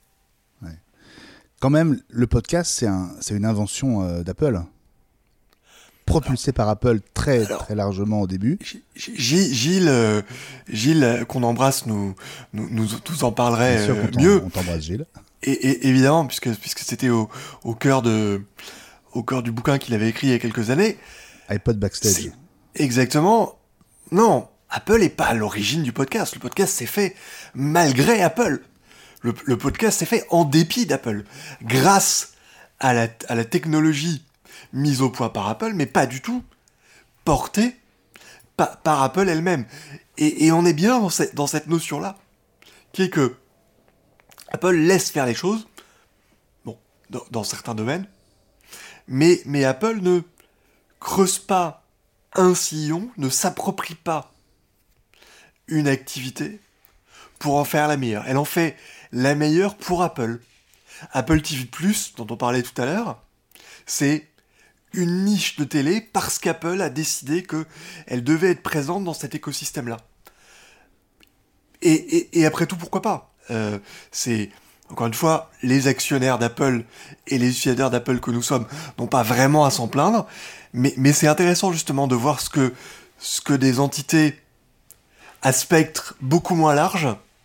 Quand même, le podcast, c'est un, c'est une invention euh, d'Apple. Propulsé par Apple très, alors- très largement au début. G- G- Gilles, euh, Gilles euh, qu'on embrasse, nous, nous, nous, nous en parlerait Bien sûr euh, qu'on t'em- mieux. on t'embrasse, Gilles. Et, et évidemment, puisque, puisque c'était au, au, cœur de, au cœur du bouquin qu'il avait écrit il y a quelques années. iPod Backstage. C'est- Exactement. Non, Apple n'est pas à l'origine du podcast. Le podcast s'est fait malgré Apple. Le, le podcast s'est fait en dépit d'Apple. Grâce à la, à la technologie mise au point par Apple, mais pas du tout portée par, par Apple elle-même. Et, et on est bien dans cette, dans cette notion-là, qui est que Apple laisse faire les choses, bon, dans, dans certains domaines, Mais, mais Apple ne creuse pas un sillon, ne s'approprie pas une activité pour en faire la meilleure. Elle en fait la meilleure pour Apple. Apple T V plus, dont on parlait tout à l'heure, c'est une niche de télé parce qu'Apple a décidé qu'elle devait être présente dans cet écosystème-là. Et, et, et après tout, pourquoi pas ? euh, C'est, encore une fois, les actionnaires d'Apple et les utilisateurs d'Apple que nous sommes n'ont pas vraiment à s'en plaindre, mais, mais c'est intéressant justement de voir ce que, ce que des entités à spectre beaucoup moins large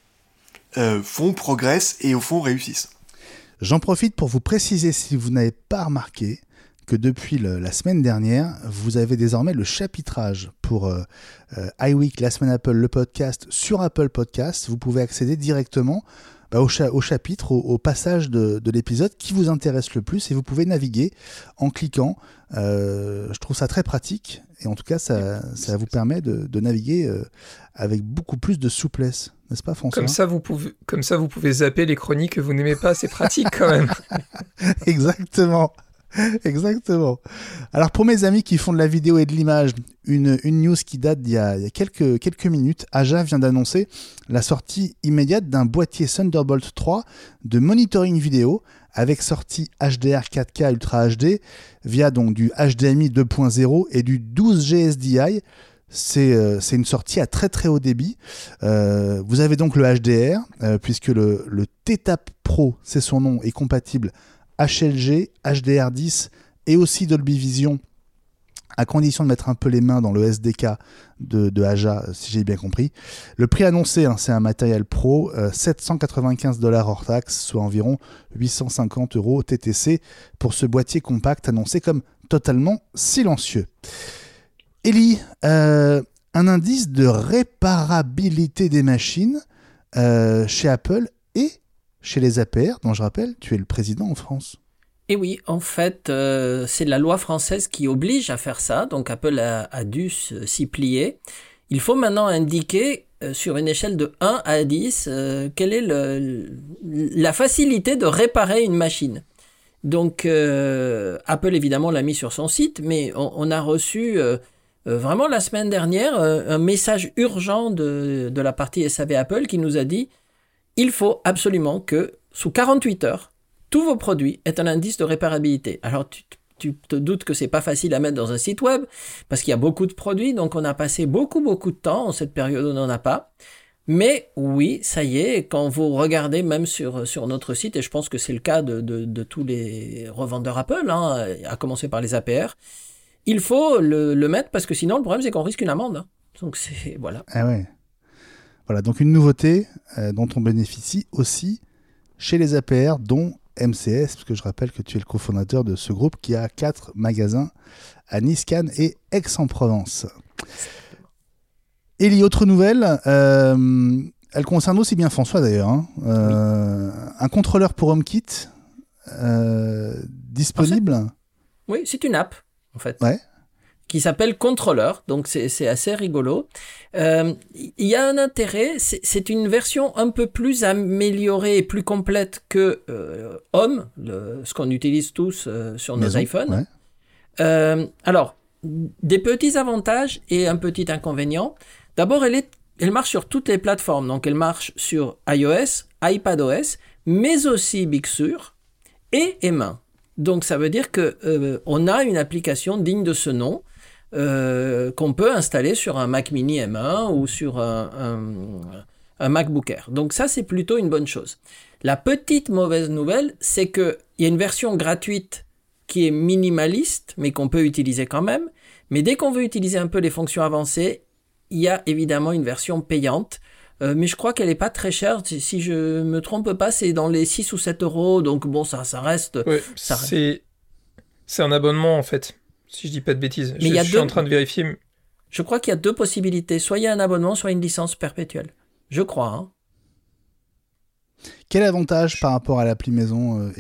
euh, font, progressent et au fond réussissent. J'en profite pour vous préciser, si vous n'avez pas remarqué, que depuis le, la semaine dernière, vous avez désormais le chapitrage pour euh, euh, iWeek, la semaine Apple, le podcast sur Apple Podcast. Vous pouvez accéder directement bah, au, cha- au chapitre, au, au passage de, de l'épisode qui vous intéresse le plus et vous pouvez naviguer en cliquant. Euh, je trouve ça très pratique et en tout cas, ça, ça vous permet de, de naviguer euh, avec beaucoup plus de souplesse. N'est-ce pas, François ? Comme ça, vous pouvez, comme ça, vous pouvez zapper les chroniques que vous n'aimez pas. C'est pratique quand même. Exactement. Exactement. Alors pour mes amis qui font de la vidéo et de l'image, une, une news qui date d'il y a, il y a quelques, quelques minutes, Aja vient d'annoncer la sortie immédiate d'un boîtier Thunderbolt trois de monitoring vidéo avec sortie H D R quatre K Ultra H D via donc du H D M I deux point zéro et du douze G S D I. C'est, euh, c'est une sortie à très très haut débit. Euh, vous avez donc le H D R, euh, puisque le, le T-Tap Pro, c'est son nom, est compatible H L G, H D R dix et aussi Dolby Vision, à condition de mettre un peu les mains dans le S D K de, de Aja, si j'ai bien compris. Le prix annoncé, hein, c'est un matériel pro, euh, sept cent quatre-vingt-quinze dollars hors taxe, soit environ huit cent cinquante euros T T C pour ce boîtier compact annoncé comme totalement silencieux. Ellie, euh, un indice de réparabilité des machines euh, chez Apple et chez les A P R, dont je rappelle, tu es le président en France. Et oui, en fait, euh, c'est la loi française qui oblige à faire ça, donc Apple a, a dû s'y plier. Il faut maintenant indiquer euh, sur une échelle de un à dix euh, quelle est le, la facilité de réparer une machine. Donc euh, Apple évidemment l'a mis sur son site, mais on, on a reçu euh, euh, vraiment la semaine dernière euh, un message urgent de, de la partie S A V Apple qui nous a dit il faut absolument que, sous quarante-huit heures, tous vos produits aient un indice de réparabilité. Alors, tu, tu te doutes que c'est pas facile à mettre dans un site web, parce qu'il y a beaucoup de produits, donc on a passé beaucoup, beaucoup de temps en cette période où on n'en a pas. Mais oui, ça y est, quand vous regardez même sur, sur notre site, et je pense que c'est le cas de, de, de tous les revendeurs Apple, hein, à commencer par les A P R, il faut le, le mettre, parce que sinon, le problème, c'est qu'on risque une amende. Hein. Donc, c'est... voilà. Ah ouais. Voilà, donc une nouveauté euh, dont on bénéficie aussi chez les A P R, dont M C S, parce que je rappelle que tu es le cofondateur de ce groupe qui a quatre magasins à Nice, Cannes et Aix-en-Provence. Ellie, autre nouvelle, euh, elle concerne aussi bien François d'ailleurs, hein, euh, oui. Un contrôleur pour HomeKit euh, disponible. En fait, oui, c'est une app en fait. Ouais. Qui s'appelle Controller, donc c'est, c'est assez rigolo. Il euh, y a un intérêt, c'est, c'est une version un peu plus améliorée et plus complète que euh, Home, le, ce qu'on utilise tous euh, sur nos Maison, iPhones. Ouais. Euh, alors, des petits avantages et un petit inconvénient. D'abord, elle, est, elle marche sur toutes les plateformes, donc elle marche sur iOS, iPadOS, mais aussi Big Sur et M un. Donc ça veut dire que euh, on a une application digne de ce nom. Euh, qu'on peut installer sur un Mac Mini M un ou sur un, un, un MacBook Air. Donc ça, c'est plutôt une bonne chose. La petite mauvaise nouvelle, c'est qu'il y a une version gratuite qui est minimaliste, mais qu'on peut utiliser quand même. Mais dès qu'on veut utiliser un peu les fonctions avancées, il y a évidemment une version payante. Euh, mais je crois qu'elle n'est pas très chère. Si je ne me trompe pas, c'est dans les six ou sept euros. Donc bon, ça, ça reste... Ouais, ça c'est... reste. c'est un abonnement en fait. Si je dis pas de bêtises, mais je, y a je deux... suis en train de vérifier. Je crois qu'il y a deux possibilités. Soit il y a un abonnement, soit une licence perpétuelle. Je crois. Hein. Quel avantage par rapport à l'appli maison, euh, Ellie ?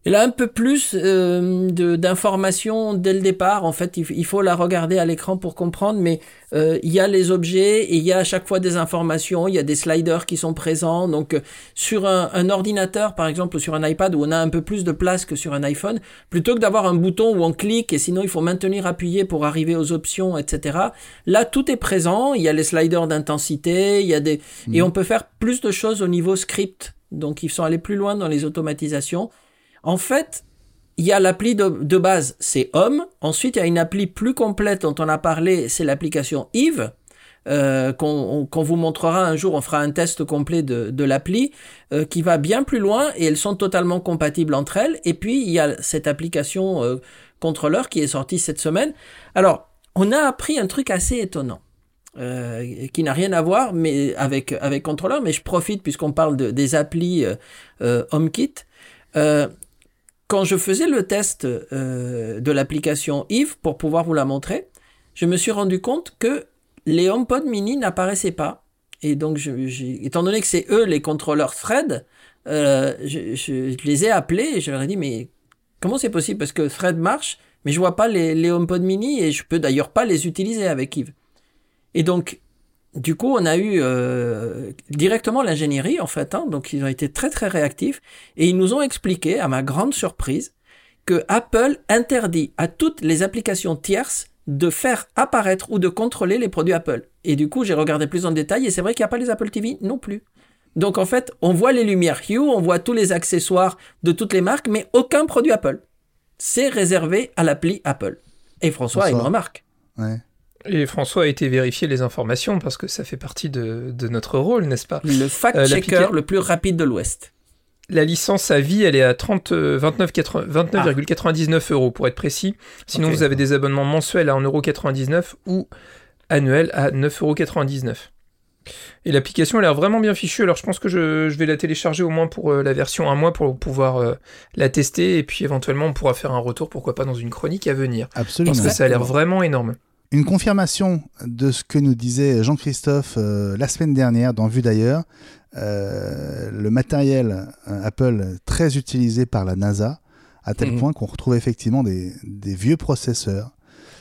Elle a un peu plus euh, de, d'informations dès le départ. En fait, il, il faut la regarder à l'écran pour comprendre, mais euh, il y a les objets et il y a à chaque fois des informations. Il y a des sliders qui sont présents. Donc, euh, sur un, un ordinateur, par exemple, ou sur un iPad, où on a un peu plus de place que sur un iPhone, plutôt que d'avoir un bouton où on clique et sinon il faut maintenir appuyé pour arriver aux options, et cetera. Là, tout est présent. Il y a les sliders d'intensité, il y a des mmh. et on peut faire plus de choses au niveau script. Donc, ils sont allés plus loin dans les automatisations. En fait, il y a l'appli de, de base, c'est Home. Ensuite, il y a une appli plus complète dont on a parlé, c'est l'application Eve, euh, qu'on, qu'on vous montrera un jour. On fera un test complet de, de l'appli euh, qui va bien plus loin et elles sont totalement compatibles entre elles. Et puis, il y a cette application euh, contrôleur qui est sortie cette semaine. Alors, on a appris un truc assez étonnant. Euh, qui n'a rien à voir mais avec, avec contrôleur, mais je profite puisqu'on parle de, des applis euh, euh, HomeKit. Euh, Quand je faisais le test euh, de l'application Eve pour pouvoir vous la montrer, je me suis rendu compte que les HomePod mini n'apparaissaient pas. Et donc, je, j'ai, étant donné que c'est eux les contrôleurs Thread, euh, je, je, je les ai appelés et je leur ai dit, mais comment c'est possible? Parce que Thread marche, mais je vois pas les, les HomePod mini et je peux d'ailleurs pas les utiliser avec Eve. Et donc, du coup, on a eu euh, directement l'ingénierie, en fait, hein, donc ils ont été très très réactifs, et ils nous ont expliqué, à ma grande surprise, que Apple interdit à toutes les applications tierces de faire apparaître ou de contrôler les produits Apple. Et du coup, j'ai regardé plus en détail, et c'est vrai qu'il n'y a pas les Apple T V non plus. Donc en fait, on voit les lumières Hue, on voit tous les accessoires de toutes les marques, mais aucun produit Apple. C'est réservé à l'appli Apple. Et François, François. a une remarque. Ouais. Et François a été vérifier les informations parce que ça fait partie de, de notre rôle, n'est-ce pas? Le fact-checker euh, le plus rapide de l'Ouest. La licence à vie, elle est à trente, vingt-neuf virgule quatre-vingt-dix-neuf euros pour être précis. Sinon, okay. Vous avez des abonnements mensuels à un euro quatre-vingt-dix-neuf ou annuels à neuf euros quatre-vingt-dix-neuf. Et l'application a l'air vraiment bien fichue, alors je pense que je, je vais la télécharger au moins pour euh, la version un mois pour pouvoir euh, la tester, et puis éventuellement on pourra faire un retour, pourquoi pas dans une chronique à venir. Absolument. Parce que ça a l'air vraiment énorme. Une confirmation de ce que nous disait Jean-Christophe euh, la semaine dernière dans Vue d'ailleurs, euh, le matériel euh, Apple très utilisé par la NASA, à tel mmh. point qu'on retrouve effectivement des, des vieux processeurs,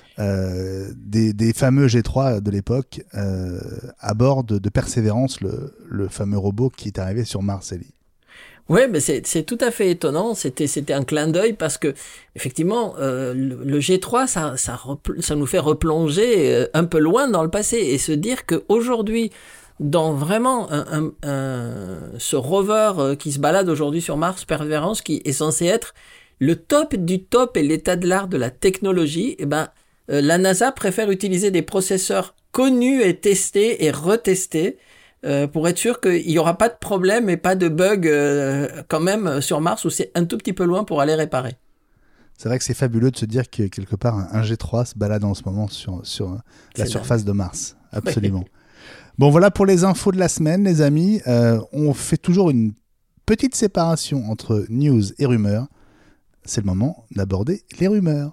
euh, des, des fameux G trois de l'époque, euh, à bord de, de Perseverance, le, le fameux robot qui est arrivé sur Mars, Ellie. Oui, mais c'est, c'est tout à fait étonnant. C'était, c'était un clin d'œil parce que, effectivement, euh, le, le G trois, ça, ça, repl- ça nous fait replonger un peu loin dans le passé et se dire qu'aujourd'hui, dans vraiment un, un, un, ce rover qui se balade aujourd'hui sur Mars, Perseverance, qui est censé être le top du top et l'état de l'art de la technologie, eh ben, euh, la NASA préfère utiliser des processeurs connus et testés et retestés Euh, pour être sûr qu'il n'y aura pas de problème et pas de bug euh, quand même sur Mars où c'est un tout petit peu loin pour aller réparer. C'est vrai que c'est fabuleux de se dire que quelque part un G trois se balade en ce moment sur, sur la c'est surface dingue. de Mars. Absolument. Bon, voilà pour les infos de la semaine, les amis. Euh, on fait toujours une petite séparation entre news et rumeurs. C'est le moment d'aborder les rumeurs.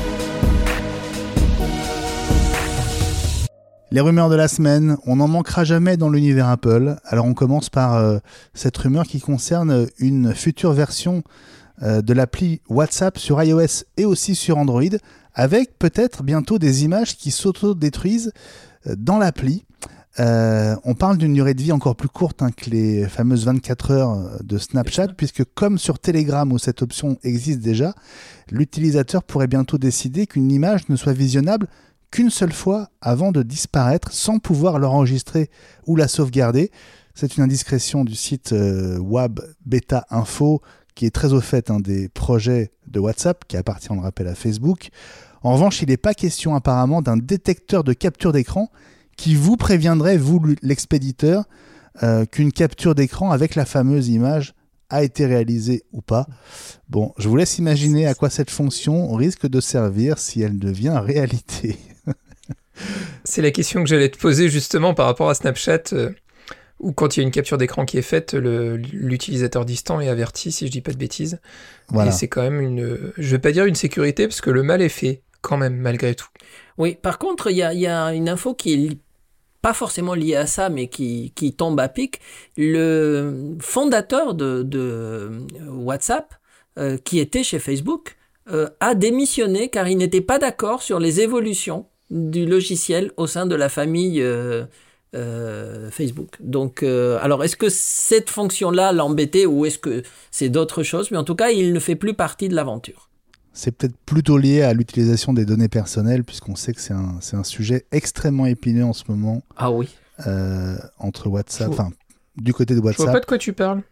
Les rumeurs de la semaine, on n'en manquera jamais dans l'univers Apple. Alors on commence par euh, cette rumeur qui concerne une future version euh, de l'appli WhatsApp sur iOS et aussi sur Android, avec peut-être bientôt des images qui s'auto-détruisent euh, dans l'appli. Euh, on parle d'une durée de vie encore plus courte hein, que les fameuses vingt-quatre heures de Snapchat, puisque comme sur Telegram où cette option existe déjà, l'utilisateur pourrait bientôt décider qu'une image ne soit visionnable qu'une seule fois avant de disparaître sans pouvoir l'enregistrer ou la sauvegarder. C'est une indiscrétion du site euh, Web Beta Info qui est très au fait hein, des projets de WhatsApp qui appartient, on le rappelle, à Facebook. En revanche, il n'est pas question apparemment d'un détecteur de capture d'écran qui vous préviendrait, vous l'expéditeur, euh, qu'une capture d'écran avec la fameuse image a été réalisée ou pas. Bon, je vous laisse imaginer à quoi cette fonction risque de servir si elle devient réalité. C'est la question que j'allais te poser justement par rapport à Snapchat, euh, où quand il y a une capture d'écran qui est faite, le, l'utilisateur distant est averti, si je dis pas de bêtises. Voilà. Et c'est quand même une, je vais pas dire une sécurité, parce que le mal est fait, quand même, malgré tout. Oui, par contre, il y a, y a une info qui est pas forcément liée à ça, mais qui, qui tombe à pic. Le fondateur de, de WhatsApp, euh, qui était chez Facebook, euh, a démissionné car il n'était pas d'accord sur les évolutions du logiciel au sein de la famille euh, euh, Facebook. Donc, euh, alors, est-ce que cette fonction-là l'embêtait ou est-ce que c'est d'autres choses? Mais en tout cas, il ne fait plus partie de l'aventure. C'est peut-être plutôt lié à l'utilisation des données personnelles, puisqu'on sait que c'est un, c'est un sujet extrêmement épineux en ce moment. Ah oui. Euh, entre WhatsApp, Je vois- enfin, du côté de Je vois WhatsApp. pas de quoi tu parles.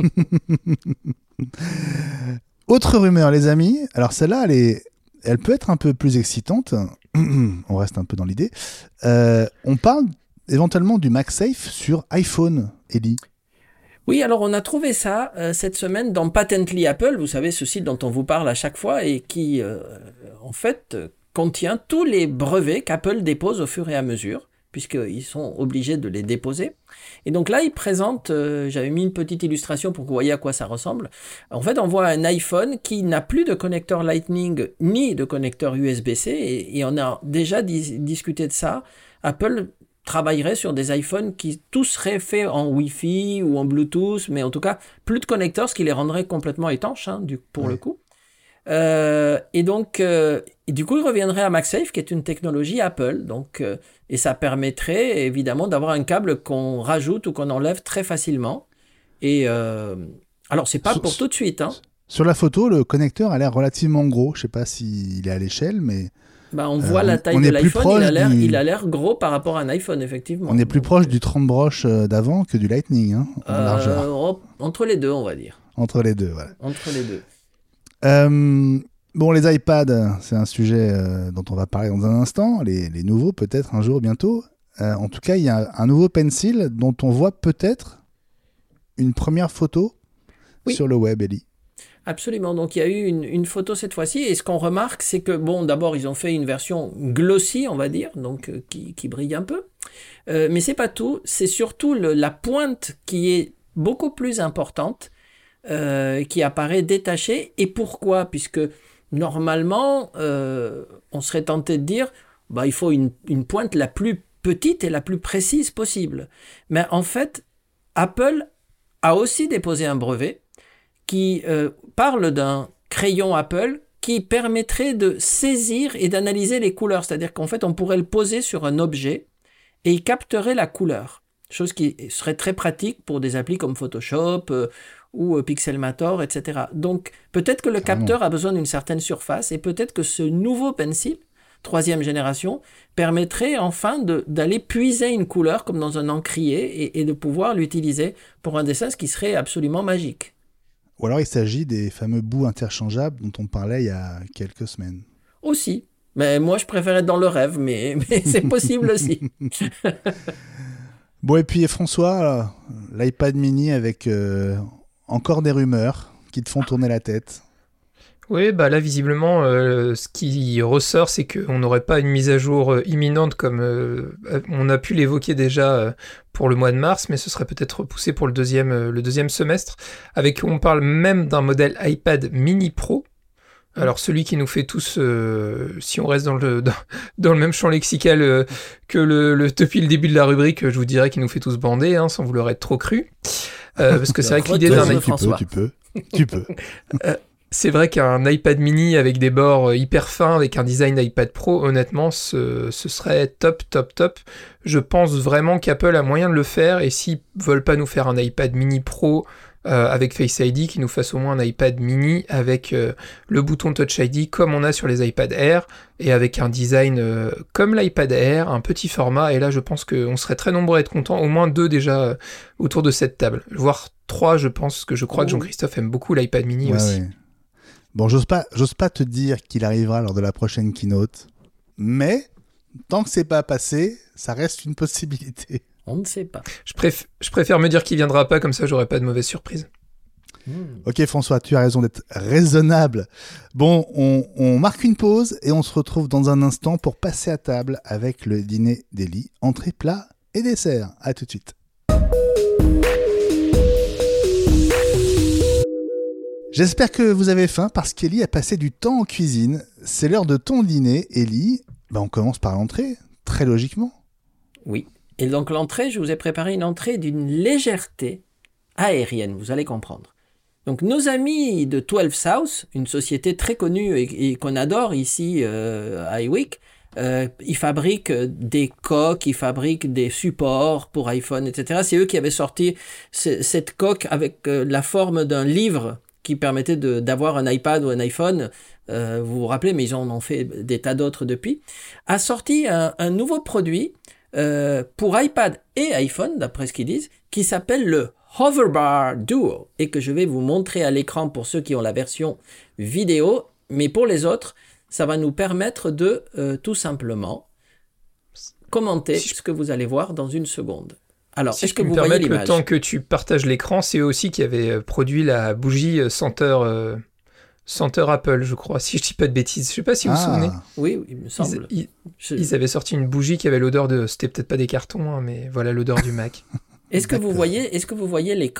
Autre rumeur, les amis. Alors celle-là, elle, est... elle peut être un peu plus excitante. On reste un peu dans l'idée. Euh, on parle éventuellement du MagSafe sur iPhone, Ellie. Oui, alors on a trouvé ça euh, cette semaine dans Patently Apple, vous savez, ce site dont on vous parle à chaque fois et qui, euh, en fait, euh, contient tous les brevets qu'Apple dépose au fur et à mesure, puisqu'ils sont obligés de les déposer. Et donc là, ils présentent, euh, j'avais mis une petite illustration pour que vous voyez à quoi ça ressemble. En fait, on voit un iPhone qui n'a plus de connecteur Lightning ni de connecteur U S B-C, et, et on a déjà dis- discuté de ça. Apple travaillerait sur des iPhones qui tous seraient faits en Wi-Fi ou en Bluetooth, mais en tout cas, plus de connecteurs, ce qui les rendrait complètement étanches, hein, du, pour Ouais. le coup. Euh, et donc, euh, et du coup, il reviendrait à MagSafe, qui est une technologie Apple, donc, euh, et ça permettrait évidemment d'avoir un câble qu'on rajoute ou qu'on enlève très facilement. Et euh, alors, c'est pas Sur- pour tout de suite, hein. Sur la photo, le connecteur a l'air relativement gros. Je sais pas s'il est à l'échelle, mais Bah, on voit Euh, la on- taille on de est plus l'iPhone, il a proche l'air, du- il a l'air gros par rapport à un iPhone, effectivement. on est plus Donc, proche du trente broches euh, d'avant que du Lightning, hein, en euh, largeur. oh, entre les deux, on va dire. Entre les deux, voilà. Entre les deux. Euh, bon, les iPads, c'est un sujet euh, dont on va parler dans un instant. Les, les nouveaux, peut-être un jour, bientôt. Euh, en tout cas, il y a un nouveau Pencil dont on voit peut-être une première photo Oui. sur le web, Ellie. Absolument. Donc, il y a eu une, une photo cette fois-ci. Et ce qu'on remarque, c'est que, bon, d'abord, ils ont fait une version glossy, on va dire, donc euh, qui, qui brille un peu. Euh, mais c'est pas tout. C'est surtout le- la pointe qui est beaucoup plus importante, euh, qui apparaît détachée. Et pourquoi? Puisque, normalement, euh, on serait tenté de dire, bah, il faut une, une pointe la plus petite et la plus précise possible. Mais en fait, Apple a aussi déposé un brevet qui euh, parle d'un crayon Apple qui permettrait de saisir et d'analyser les couleurs. C'est-à-dire qu'en fait, on pourrait le poser sur un objet et il capterait la couleur. Chose qui serait très pratique pour des applis comme Photoshop euh, ou euh, Pixelmator, et cetera. Donc, peut-être que le Carrément. capteur a besoin d'une certaine surface et peut-être que ce nouveau Pencil, troisième génération, permettrait enfin de, d'aller puiser une couleur comme dans un encrier et, et de pouvoir l'utiliser pour un dessin, ce qui serait absolument magique. Ou alors il s'agit des fameux bouts interchangeables dont on parlait il y a quelques semaines. Aussi. Mais moi, je préfère être dans le rêve, mais, mais c'est possible aussi. Bon, et puis François, là, l'iPad mini avec euh, encore des rumeurs qui te font tourner la tête. Oui, bah là, visiblement, euh, ce qui ressort, c'est qu'on n'aurait pas une mise à jour euh, imminente comme euh, on a pu l'évoquer déjà euh, pour le mois de mars, mais ce serait peut-être repoussé pour le deuxième, euh, le deuxième semestre. Avec, on parle même d'un modèle iPad mini Pro. Alors celui qui nous fait tous, euh, si on reste dans le, dans, dans le même champ lexical euh, que le, le, depuis le début de la rubrique, je vous dirais qu'il nous fait tous bander, hein, sans vouloir être trop cru. Euh, parce que c'est vrai que l'idée d'un... Retour de tu peux, François. tu peux, tu peux. C'est vrai qu'un iPad mini avec des bords hyper fins, avec un design d'iPad Pro, honnêtement, ce, ce serait top, top, top. Je pense vraiment qu'Apple a moyen de le faire, et s'ils veulent pas nous faire un iPad mini Pro euh, avec Face I D, qu'ils nous fassent au moins un iPad mini avec euh, le bouton Touch I D comme on a sur les iPad Air, et avec un design euh, comme l'iPad Air, un petit format, et là je pense qu'on serait très nombreux à être contents, au moins deux déjà euh, autour de cette table, voire trois, je pense, que je crois que Jean-Christophe aime beaucoup l'iPad mini Ouais, aussi. ouais. Bon, j'ose pas, j'ose pas te dire qu'il arrivera lors de la prochaine keynote, mais tant que c'est pas passé, ça reste une possibilité. On ne sait pas. Je, préf- je préfère me dire qu'il viendra pas, comme ça j'aurai pas de mauvaise surprise. Hmm. Ok François, tu as raison d'être raisonnable. Bon, on, on marque une pause et on se retrouve dans un instant pour passer à table avec le dîner d'Ellie, entrée, plat et dessert. À tout de suite. J'espère que vous avez faim parce qu'Ellie a passé du temps en cuisine. C'est l'heure de ton dîner, Ellie. Ben, on commence par l'entrée, très logiquement. Oui. Et donc l'entrée, je vous ai préparé une entrée d'une légèreté aérienne, vous allez comprendre. Donc nos amis de twelve South, une société très connue et, et qu'on adore ici euh, à iWeek, euh, ils fabriquent des coques, ils fabriquent des supports pour iPhone, et cetera. C'est eux qui avaient sorti c- cette coque avec euh, la forme d'un livre qui permettait de, d'avoir un iPad ou un iPhone. Euh, vous vous rappelez, mais ils en ont fait des tas d'autres depuis. A sorti un, un nouveau produit euh, pour iPad et iPhone, d'après ce qu'ils disent, qui s'appelle le Hoverbar Duo et que je vais vous montrer à l'écran pour ceux qui ont la version vidéo, mais pour les autres, ça va nous permettre de euh, tout simplement commenter si je... ce que vous allez voir dans une seconde. Alors, si est-ce je que peux vous me voyez permettre, l'image ? le temps que tu partages l'écran, c'est eux aussi qui avaient produit la bougie senteur, euh, senteur Apple, je crois, si je dis pas de bêtises. Je sais pas si vous vous Ah. souvenez. Oui, oui, il me semble. Ils, ils, Je- ils avaient sorti une bougie qui avait l'odeur de... C'était peut-être pas des cartons, hein, mais voilà l'odeur du Mac. Est-ce que vous D'accord. voyez, est-ce que vous voyez l'écran ?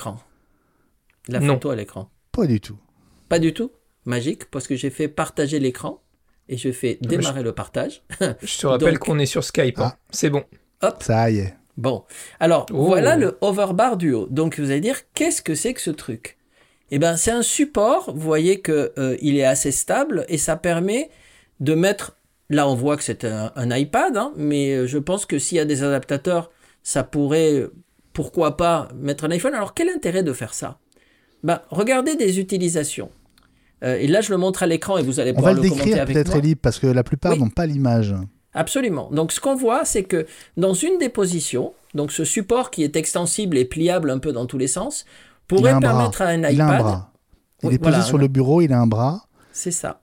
La Non. photo à l'écran ? Pas du tout. Pas du tout. Magique, parce que j'ai fait partager l'écran et je fais mais démarrer le partage. Je te rappelle Donc- qu'on est sur Skype. hein. Ah. C'est bon. Hop. Ça y est. Bon. Alors, Oh. voilà le Hoverbar Duo. Donc, vous allez dire, qu'est-ce que c'est que ce truc ? Eh ben, c'est un support. Vous voyez que euh, il est assez stable et ça permet de mettre. Là, on voit que c'est un, un iPad, hein, mais euh, je pense que s'il y a des adaptateurs, ça pourrait, euh, pourquoi pas, mettre un iPhone. Alors, quel intérêt de faire ça ? Ben, regardez des utilisations. Euh, et là, je le montre à l'écran et vous allez On pouvoir va le le commenter décrire avec peut-être, moi. Elie, parce que la plupart Oui. n'ont pas l'image. Absolument. Donc, ce qu'on voit, c'est que dans une des positions, donc ce support qui est extensible et pliable un peu dans tous les sens, Il a pourrait un bras. permettre à un iPad... Il a un bras. Il Oui, est posé voilà, sur un- le bureau, il a un bras. C'est ça.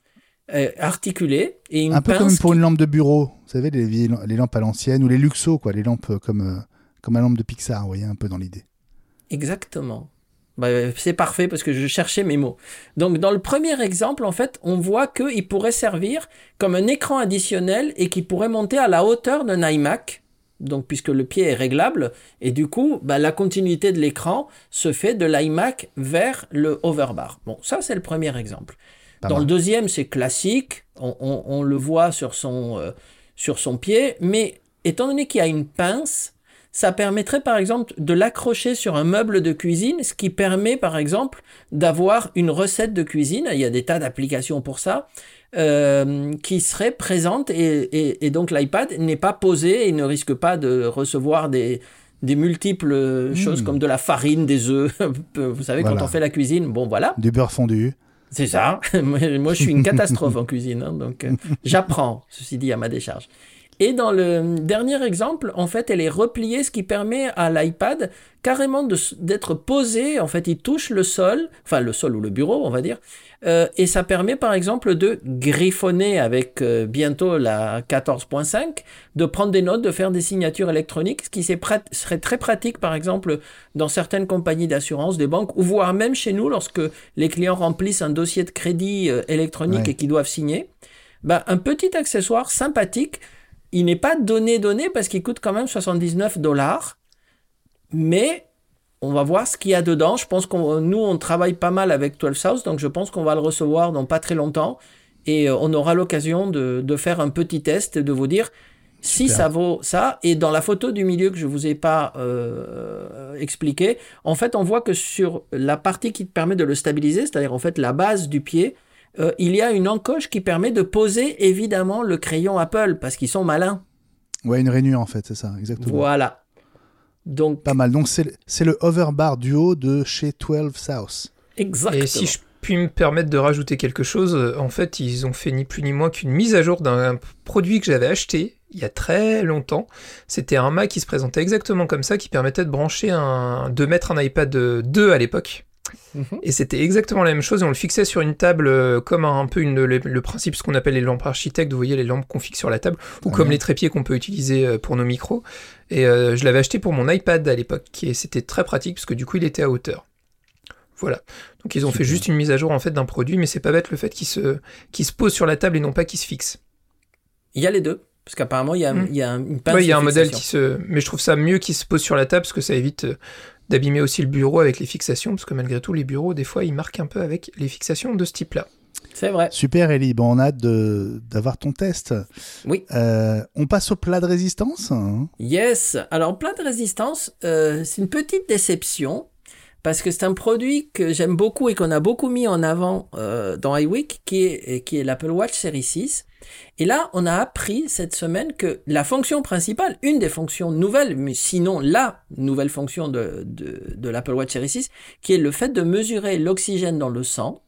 Euh, articulé et une Un peu pince comme pour qui- une lampe de bureau. Vous savez, les, vieilles- les lampes à l'ancienne, ou les Luxo, quoi, les lampes euh, comme, euh, comme la lampe de Pixar, vous voyez, un peu dans l'idée. Exactement. Bah, c'est parfait parce que je cherchais mes mots. Donc, dans le premier exemple, en fait, on voit qu'il pourrait servir comme un écran additionnel et qui pourrait monter à la hauteur d'un iMac. Donc, puisque le pied est réglable, et du coup, bah, la continuité de l'écran se fait de l'iMac vers le Hoverbar. Bon, ça, c'est le premier exemple. Pas Dans mal. le deuxième, c'est classique. On, on- on le voit sur son, euh, sur son pied. Mais étant donné qu'il y a une pince, ça permettrait par exemple de l'accrocher sur un meuble de cuisine, ce qui permet par exemple d'avoir une recette de cuisine. Il y a des tas d'applications pour ça. Euh, qui serait présente et, et, et donc l'iPad n'est pas posé et ne risque pas de recevoir des, des multiples choses Mmh. comme de la farine, des œufs. Vous savez, Voilà. quand on fait la cuisine, bon voilà. Du beurre fondu. C'est ça. Moi, moi, je suis une catastrophe en cuisine, hein, donc euh, j'apprends, ceci dit, à ma décharge. Et dans le dernier exemple, en fait, elle est repliée, ce qui permet à l'iPad carrément de, s- d'être posé. En fait, il touche le sol, enfin le sol ou le bureau, on va dire, euh, et ça permet, par exemple, de griffonner avec euh, bientôt la quatorze point cinq, de prendre des notes, de faire des signatures électroniques, ce qui c'est prat- serait très pratique, par exemple, dans certaines compagnies d'assurance, des banques, ou voire même chez nous, lorsque les clients remplissent un dossier de crédit euh, électronique Ouais. et qu'ils doivent signer. Bah, un petit accessoire sympathique. Il n'est pas donné donné parce qu'il coûte quand même soixante-dix-neuf dollars. Mais on va voir ce qu'il y a dedans. Je pense qu'on nous on travaille pas mal avec twelve South, donc je pense qu'on va le recevoir dans pas très longtemps et euh, on aura l'occasion de, de faire un petit test et de vous dire si Super. ça vaut ça. Et dans la photo du milieu que je vous ai pas euh, expliqué, en fait on voit que sur la partie qui te permet de le stabiliser, c'est-à-dire en fait la base du pied, euh, il y a une encoche qui permet de poser évidemment le crayon Apple parce qu'ils sont malins. Ouais, une rainure en fait, c'est ça, exactement. Voilà. Donc, Pas mal. Donc c'est le- c'est le Hoverbar Duo de chez twelve South. exactement. Et si je puis me permettre de rajouter quelque chose, euh, en fait, ils ont fait ni plus ni moins qu'une mise à jour d'un produit que j'avais acheté il y a très longtemps. C'était un Mac qui se présentait exactement comme ça, qui permettait de brancher un, de mettre un iPad deux à l'époque. Mhm. Et c'était exactement la même chose, et on le fixait sur une table euh, comme un, un peu une, le, le principe, ce qu'on appelle les lampes architectes, vous voyez les lampes qu'on fixe sur la table, ou Ouais. comme les trépieds qu'on peut utiliser euh, pour nos micros. Et euh, je l'avais acheté pour mon iPad à l'époque, et c'était très pratique, parce que du coup il était à hauteur. Voilà. Donc ils ont fait Super. juste une mise à jour en fait d'un produit, mais c'est pas bête le fait qu'il se, qu'il se pose sur la table et non pas qu'il se fixe. Il y a les deux, parce qu'apparemment il y a, Mm. il y a une pince Ouais, il y a de un modèle fixation. qui se... Mais je trouve ça mieux qu'il se pose sur la table, parce que ça évite euh, d'abîmer aussi le bureau avec les fixations, parce que malgré tout, les bureaux, des fois, ils marquent un peu avec les fixations de ce type-là. C'est vrai. Super, Ellie. Bon, on a hâte de- d'avoir ton test. Oui. Euh, on passe au plat de résistance. hein. Yes. Alors, plat de résistance, euh, c'est une petite déception parce que c'est un produit que j'aime beaucoup et qu'on a beaucoup mis en avant euh, dans iWeek, qui est, qui est l'Apple Watch Série six. Et là, on a appris cette semaine que la fonction principale, une des fonctions nouvelles, mais sinon la nouvelle fonction de, de, de l'Apple Watch Série six, qui est le fait de mesurer l'oxygène dans le sang,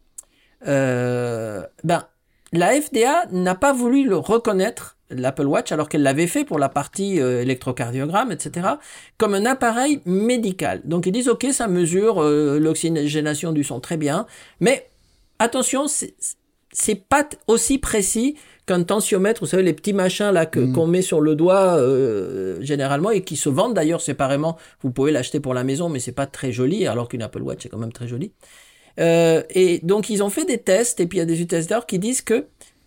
euh, ben, la F D A n'a pas voulu le reconnaître, l'Apple Watch, alors qu'elle l'avait fait pour la partie euh, électrocardiogramme, et cetera, comme un appareil médical. Donc ils disent, ok, ça mesure euh, l'oxygénation du sang, très bien, mais attention, c'est, c'est pas aussi précis qu'un tensiomètre, vous savez, les petits machins là que, mmh. qu'on met sur le doigt euh, généralement et qui se vendent d'ailleurs séparément. Vous pouvez l'acheter pour la maison, mais c'est pas très joli, alors qu'une Apple Watch est quand même très jolie. Euh, et donc ils ont fait des tests, et puis il y a des utilisateurs qui disent que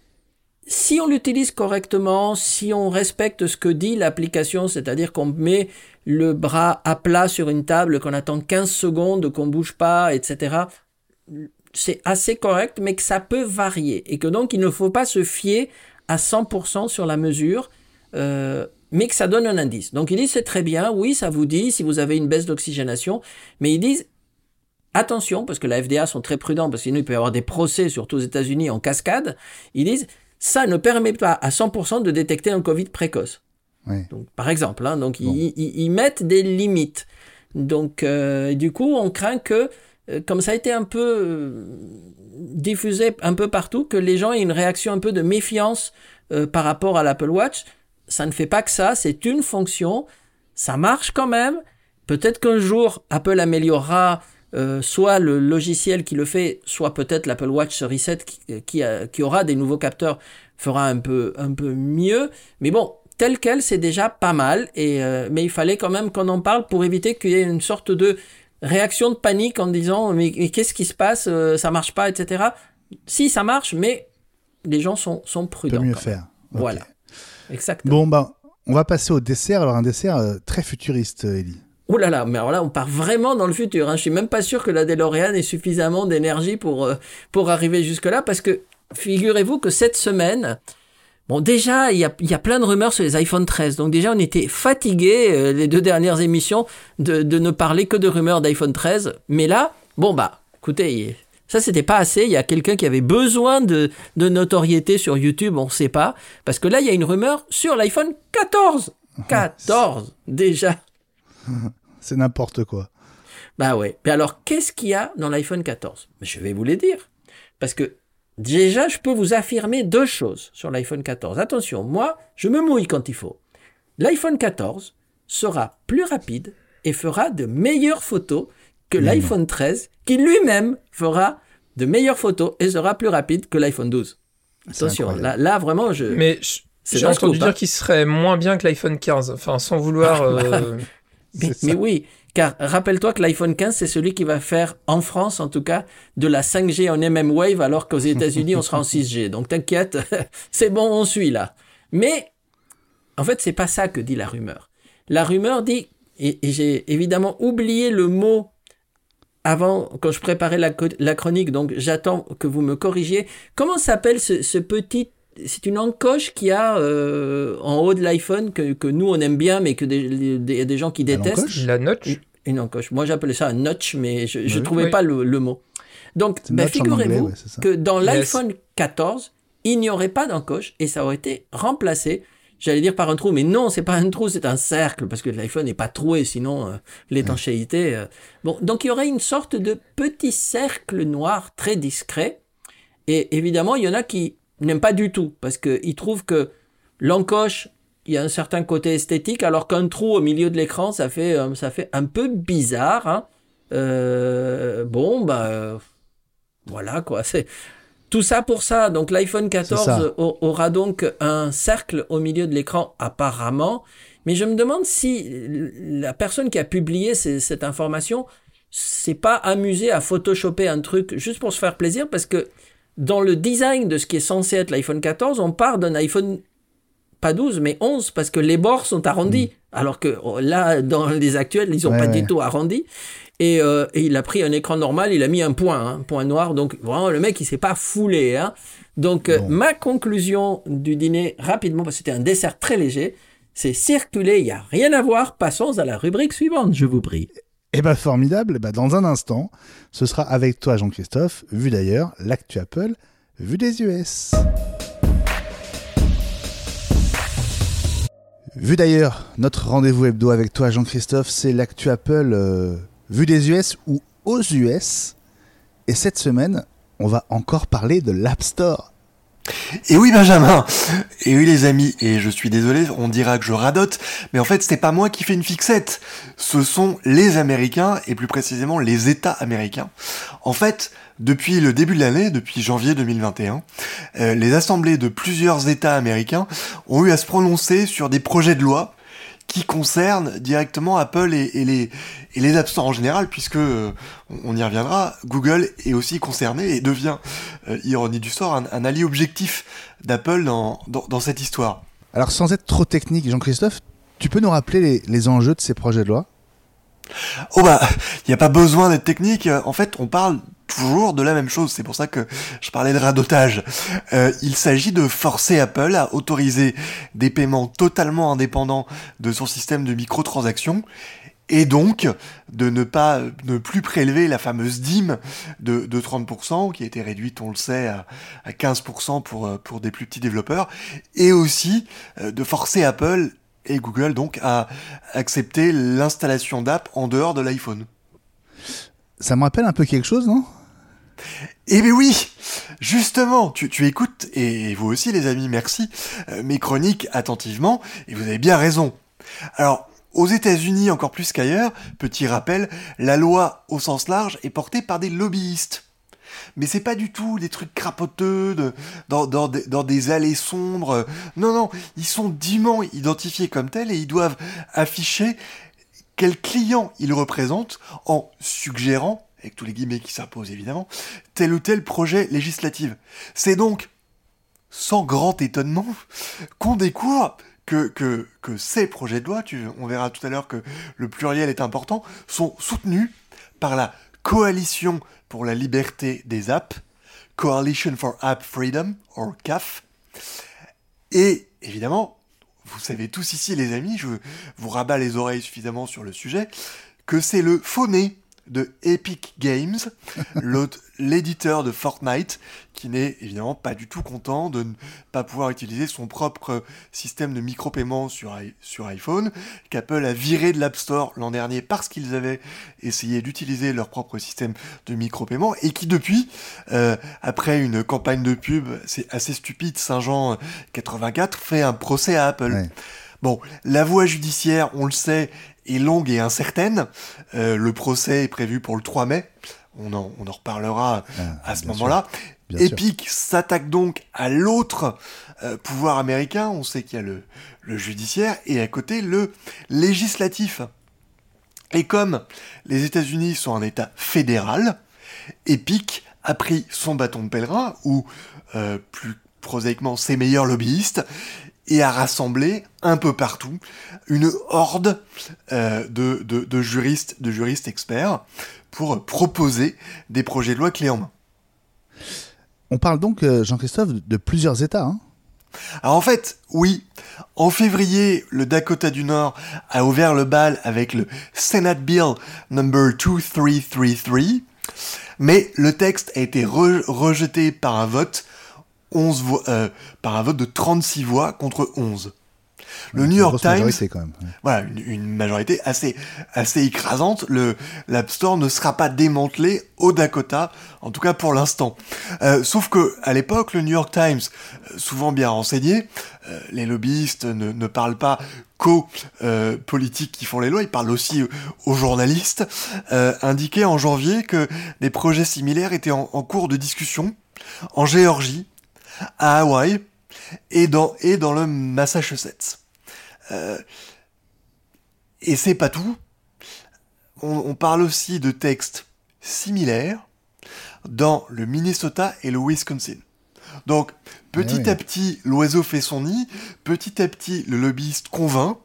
si on l'utilise correctement, si on respecte ce que dit l'application, c'est-à-dire qu'on met le bras à plat sur une table, qu'on attend quinze secondes, qu'on bouge pas, et cetera, c'est assez correct, mais que ça peut varier, et que donc il ne faut pas se fier à cent pour cent sur la mesure, euh, mais que ça donne un indice. Donc ils disent c'est très bien, oui, ça vous dit si vous avez une baisse d'oxygénation, mais ils disent attention, parce que la F D A sont très prudents, parce que sinon il peut y avoir des procès, surtout aux États-Unis, en cascade. Ils disent, ça ne permet pas à cent pour cent de détecter un Covid précoce. Oui. Donc, par exemple, hein, donc bon. ils, ils, ils mettent des limites. Donc, euh, du coup, on craint que, euh, comme ça a été un peu euh, diffusé un peu partout, que les gens aient une réaction un peu de méfiance euh, par rapport à l'Apple Watch. Ça ne fait pas que ça, c'est une fonction, ça marche quand même. Peut-être qu'un jour, Apple améliorera Euh, soit le logiciel qui le fait, soit peut-être l'Apple Watch Série sept qui, qui, a, qui aura des nouveaux capteurs fera un peu, un peu mieux. Mais bon, tel quel, c'est déjà pas mal. Et, euh, mais il fallait quand même qu'on en parle pour éviter qu'il y ait une sorte de réaction de panique en disant mais, mais qu'est-ce qui se passe, euh, ça marche pas, et cetera. Si, ça marche, mais les gens sont, sont prudents. Peut mieux faire. Okay. Voilà, exactement. Bon, ben, on va passer au dessert. Alors, un dessert euh, très futuriste, Ellie. Ouh là là, mais alors là, on part vraiment dans le futur. Hein. Je suis même pas sûr que la DeLorean ait suffisamment d'énergie pour, euh, pour arriver jusque-là, parce que figurez-vous que cette semaine, bon, déjà, il y a, y a plein de rumeurs sur les iPhone treize. Donc déjà, on était fatigués, euh, les deux dernières émissions, de, de ne parler que de rumeurs d'iPhone treize. Mais là, bon bah, écoutez, ça, c'était pas assez. Il y a quelqu'un qui avait besoin de, de notoriété sur YouTube, on sait pas. Parce que là, il y a une rumeur sur l'iPhone quatorze. quatorze, déjà. C'est n'importe quoi. Bah ouais. Mais alors, qu'est-ce qu'il y a dans l'iPhone quatorze ? Je vais vous les dire. Parce que, déjà, je peux vous affirmer deux choses sur l'iPhone quatorze. Attention, moi, je me mouille quand il faut. L'iPhone quatorze sera plus rapide et fera de meilleures photos que mmh. l'iPhone treize, qui lui-même fera de meilleures photos et sera plus rapide que l'iPhone douze. Attention, là, là, vraiment, je... Mais je... j'ai entendu dire qu'il serait moins bien que l'iPhone quinze. Enfin, sans vouloir... Euh... Mais, mais oui, car rappelle-toi que l'iPhone quinze, c'est celui qui va faire, en France en tout cas, de la cinq G en M M Wave, alors qu'aux États-Unis, on sera en six G. Donc t'inquiète, c'est bon, on suit là. Mais, en fait, c'est pas ça que dit la rumeur. La rumeur dit, et, et j'ai évidemment oublié le mot avant, quand je préparais la, la chronique, donc j'attends que vous me corrigiez. Comment s'appelle ce, ce petit... C'est une encoche qu'il y a euh, en haut de l'iPhone que, que nous on aime bien, mais que des, des, des gens qui détestent. L'encoche ? La notch ? Une, une encoche. Moi j'appelais ça un notch, mais je ne oui, trouvais oui. pas le, le mot. Donc ben, figurez-vous anglais, ouais, que dans yes. l'iPhone quatorze, il n'y aurait pas d'encoche et ça aurait été remplacé, j'allais dire par un trou, mais non, c'est pas un trou, c'est un cercle, parce que l'iPhone n'est pas troué, sinon euh, l'étanchéité... Euh... Bon, donc il y aurait une sorte de petit cercle noir très discret, et évidemment il y en a qui n'aime pas du tout, parce qu'il trouve que l'encoche, il y a un certain côté esthétique, alors qu'un trou au milieu de l'écran, ça fait, euh, ça fait un peu bizarre. Hein. Euh, bon, bah, euh, voilà quoi. C'est tout ça pour ça. Donc l'iPhone quatorze aura donc un cercle au milieu de l'écran, apparemment. Mais je me demande si la personne qui a publié ces, cette information s'est pas amusée à photoshopper un truc juste pour se faire plaisir, parce que dans le design de ce qui est censé être l'iPhone quatorze, on part d'un iPhone, pas douze, mais onze, parce que les bords sont arrondis. Mmh. Alors que là, dans les actuels, ils n'ont ouais, pas ouais. du tout arrondi. Et, euh, et il a pris un écran normal, il a mis un point, hein, un point noir. Donc vraiment, le mec, il s'est pas foulé. Hein. Donc bon. euh, ma conclusion du dîner, rapidement, parce que c'était un dessert très léger, c'est circuler, il n'y a rien à voir. Passons à la rubrique suivante, je vous prie. Eh ben formidable, eh ben, dans un instant, ce sera avec toi Jean-Christophe, vu d'ailleurs, l'actu Apple, vu des U S. Vu d'ailleurs, notre rendez-vous hebdo avec toi Jean-Christophe, c'est l'actu Apple euh, vu des U S ou aux U S. Et cette semaine, on va encore parler de l'App Store. Et oui Benjamin, et oui les amis, et je suis désolé, on dira que je radote, mais en fait c'est pas moi qui fais une fixette, ce sont les Américains, et plus précisément les États américains. En fait, depuis le début de l'année, depuis janvier deux mille vingt et un, euh, les assemblées de plusieurs États américains ont eu à se prononcer sur des projets de loi qui concernent directement Apple et, et les et les App Store en général, puisque euh, on y reviendra, Google est aussi concerné et devient, euh, ironie du sort, un, un allié objectif d'Apple dans, dans dans cette histoire. Alors sans être trop technique, Jean-Christophe, tu peux nous rappeler les, les enjeux de ces projets de loi ? Oh bah, il n'y a pas besoin d'être technique, en fait on parle toujours de la même chose, c'est pour ça que je parlais de radotage. Euh, il s'agit de forcer Apple à autoriser des paiements totalement indépendants de son système de microtransactions, et donc de ne pas ne plus prélever la fameuse dîme de, de trente pour cent, qui a été réduite, on le sait, à, à quinze pour cent pour, pour des plus petits développeurs, et aussi euh, de forcer Apple et Google donc à accepter l'installation d'app en dehors de l'iPhone. Ça me rappelle un peu quelque chose, non ? Eh bien oui, justement, tu, tu écoutes, et vous aussi les amis, merci, euh, mes chroniques attentivement, et vous avez bien raison. Alors, aux États-Unis encore plus qu'ailleurs, petit rappel, la loi au sens large est portée par des lobbyistes. Mais c'est pas du tout des trucs crapoteux, de, dans, dans, dans des allées sombres. Non, non, ils sont dûment identifiés comme tels et ils doivent afficher quel client ils représentent en suggérant, avec tous les guillemets qui s'imposent évidemment, tel ou tel projet législatif. C'est donc, sans grand étonnement, qu'on découvre que, que, que ces projets de loi, tu, on verra tout à l'heure que le pluriel est important, sont soutenus par la Coalition pour la liberté des apps, Coalition for App Freedom, or C A F. Et évidemment, vous savez tous ici les amis, je vous rabats les oreilles suffisamment sur le sujet, que c'est le faux-né de Epic Games, l'éditeur de Fortnite, qui n'est évidemment pas du tout content de ne pas pouvoir utiliser son propre système de micro-paiement sur, sur iPhone, qu'Apple a viré de l'App Store l'an dernier parce qu'ils avaient essayé d'utiliser leur propre système de micro-paiement, et qui depuis, euh, après une campagne de pub c'est assez stupide, Saint-Jean quatre-vingt-quatre, fait un procès à Apple. Ouais. Bon, la voie judiciaire, on le sait, est longue et incertaine. Euh, le procès est prévu pour le trois mai. On en, on en reparlera ah, à ce moment-là. Epic s'attaque donc à l'autre euh, pouvoir américain. On sait qu'il y a le, le judiciaire et à côté le législatif. Et comme les États-Unis sont un État fédéral, Epic a pris son bâton de pèlerin, ou euh, plus prosaïquement ses meilleurs lobbyistes, et a rassemblé un peu partout une horde euh, de, de, de juristes, de juristes experts pour proposer des projets de loi clés en main. On parle donc, euh, Jean-Christophe, de plusieurs États, hein ? Alors en fait, oui. En février, le Dakota du Nord a ouvert le bal avec le Senate Bill number deux mille trois cent trente-trois, mais le texte a été re- rejeté par un vote onze voix, euh, par un vote de trente-six voix contre onze. Le ouais, New York Times, quand même. Ouais. Voilà, une, une majorité assez, assez écrasante. Le, l'App Store ne sera pas démantelé au Dakota, en tout cas pour l'instant. Euh, sauf que, à l'époque, le New York Times, souvent bien renseigné, euh, les lobbyistes ne, ne parlent pas qu'aux euh, politiques qui font les lois, ils parlent aussi aux journalistes, euh, indiquait en janvier que des projets similaires étaient en, en cours de discussion en Géorgie, à Hawaï et dans, et dans le Massachusetts. Euh, et c'est pas tout. On, on parle aussi de textes similaires dans le Minnesota et le Wisconsin. Donc, petit oui. à petit, l'oiseau fait son nid, petit à petit, le lobbyiste convainc.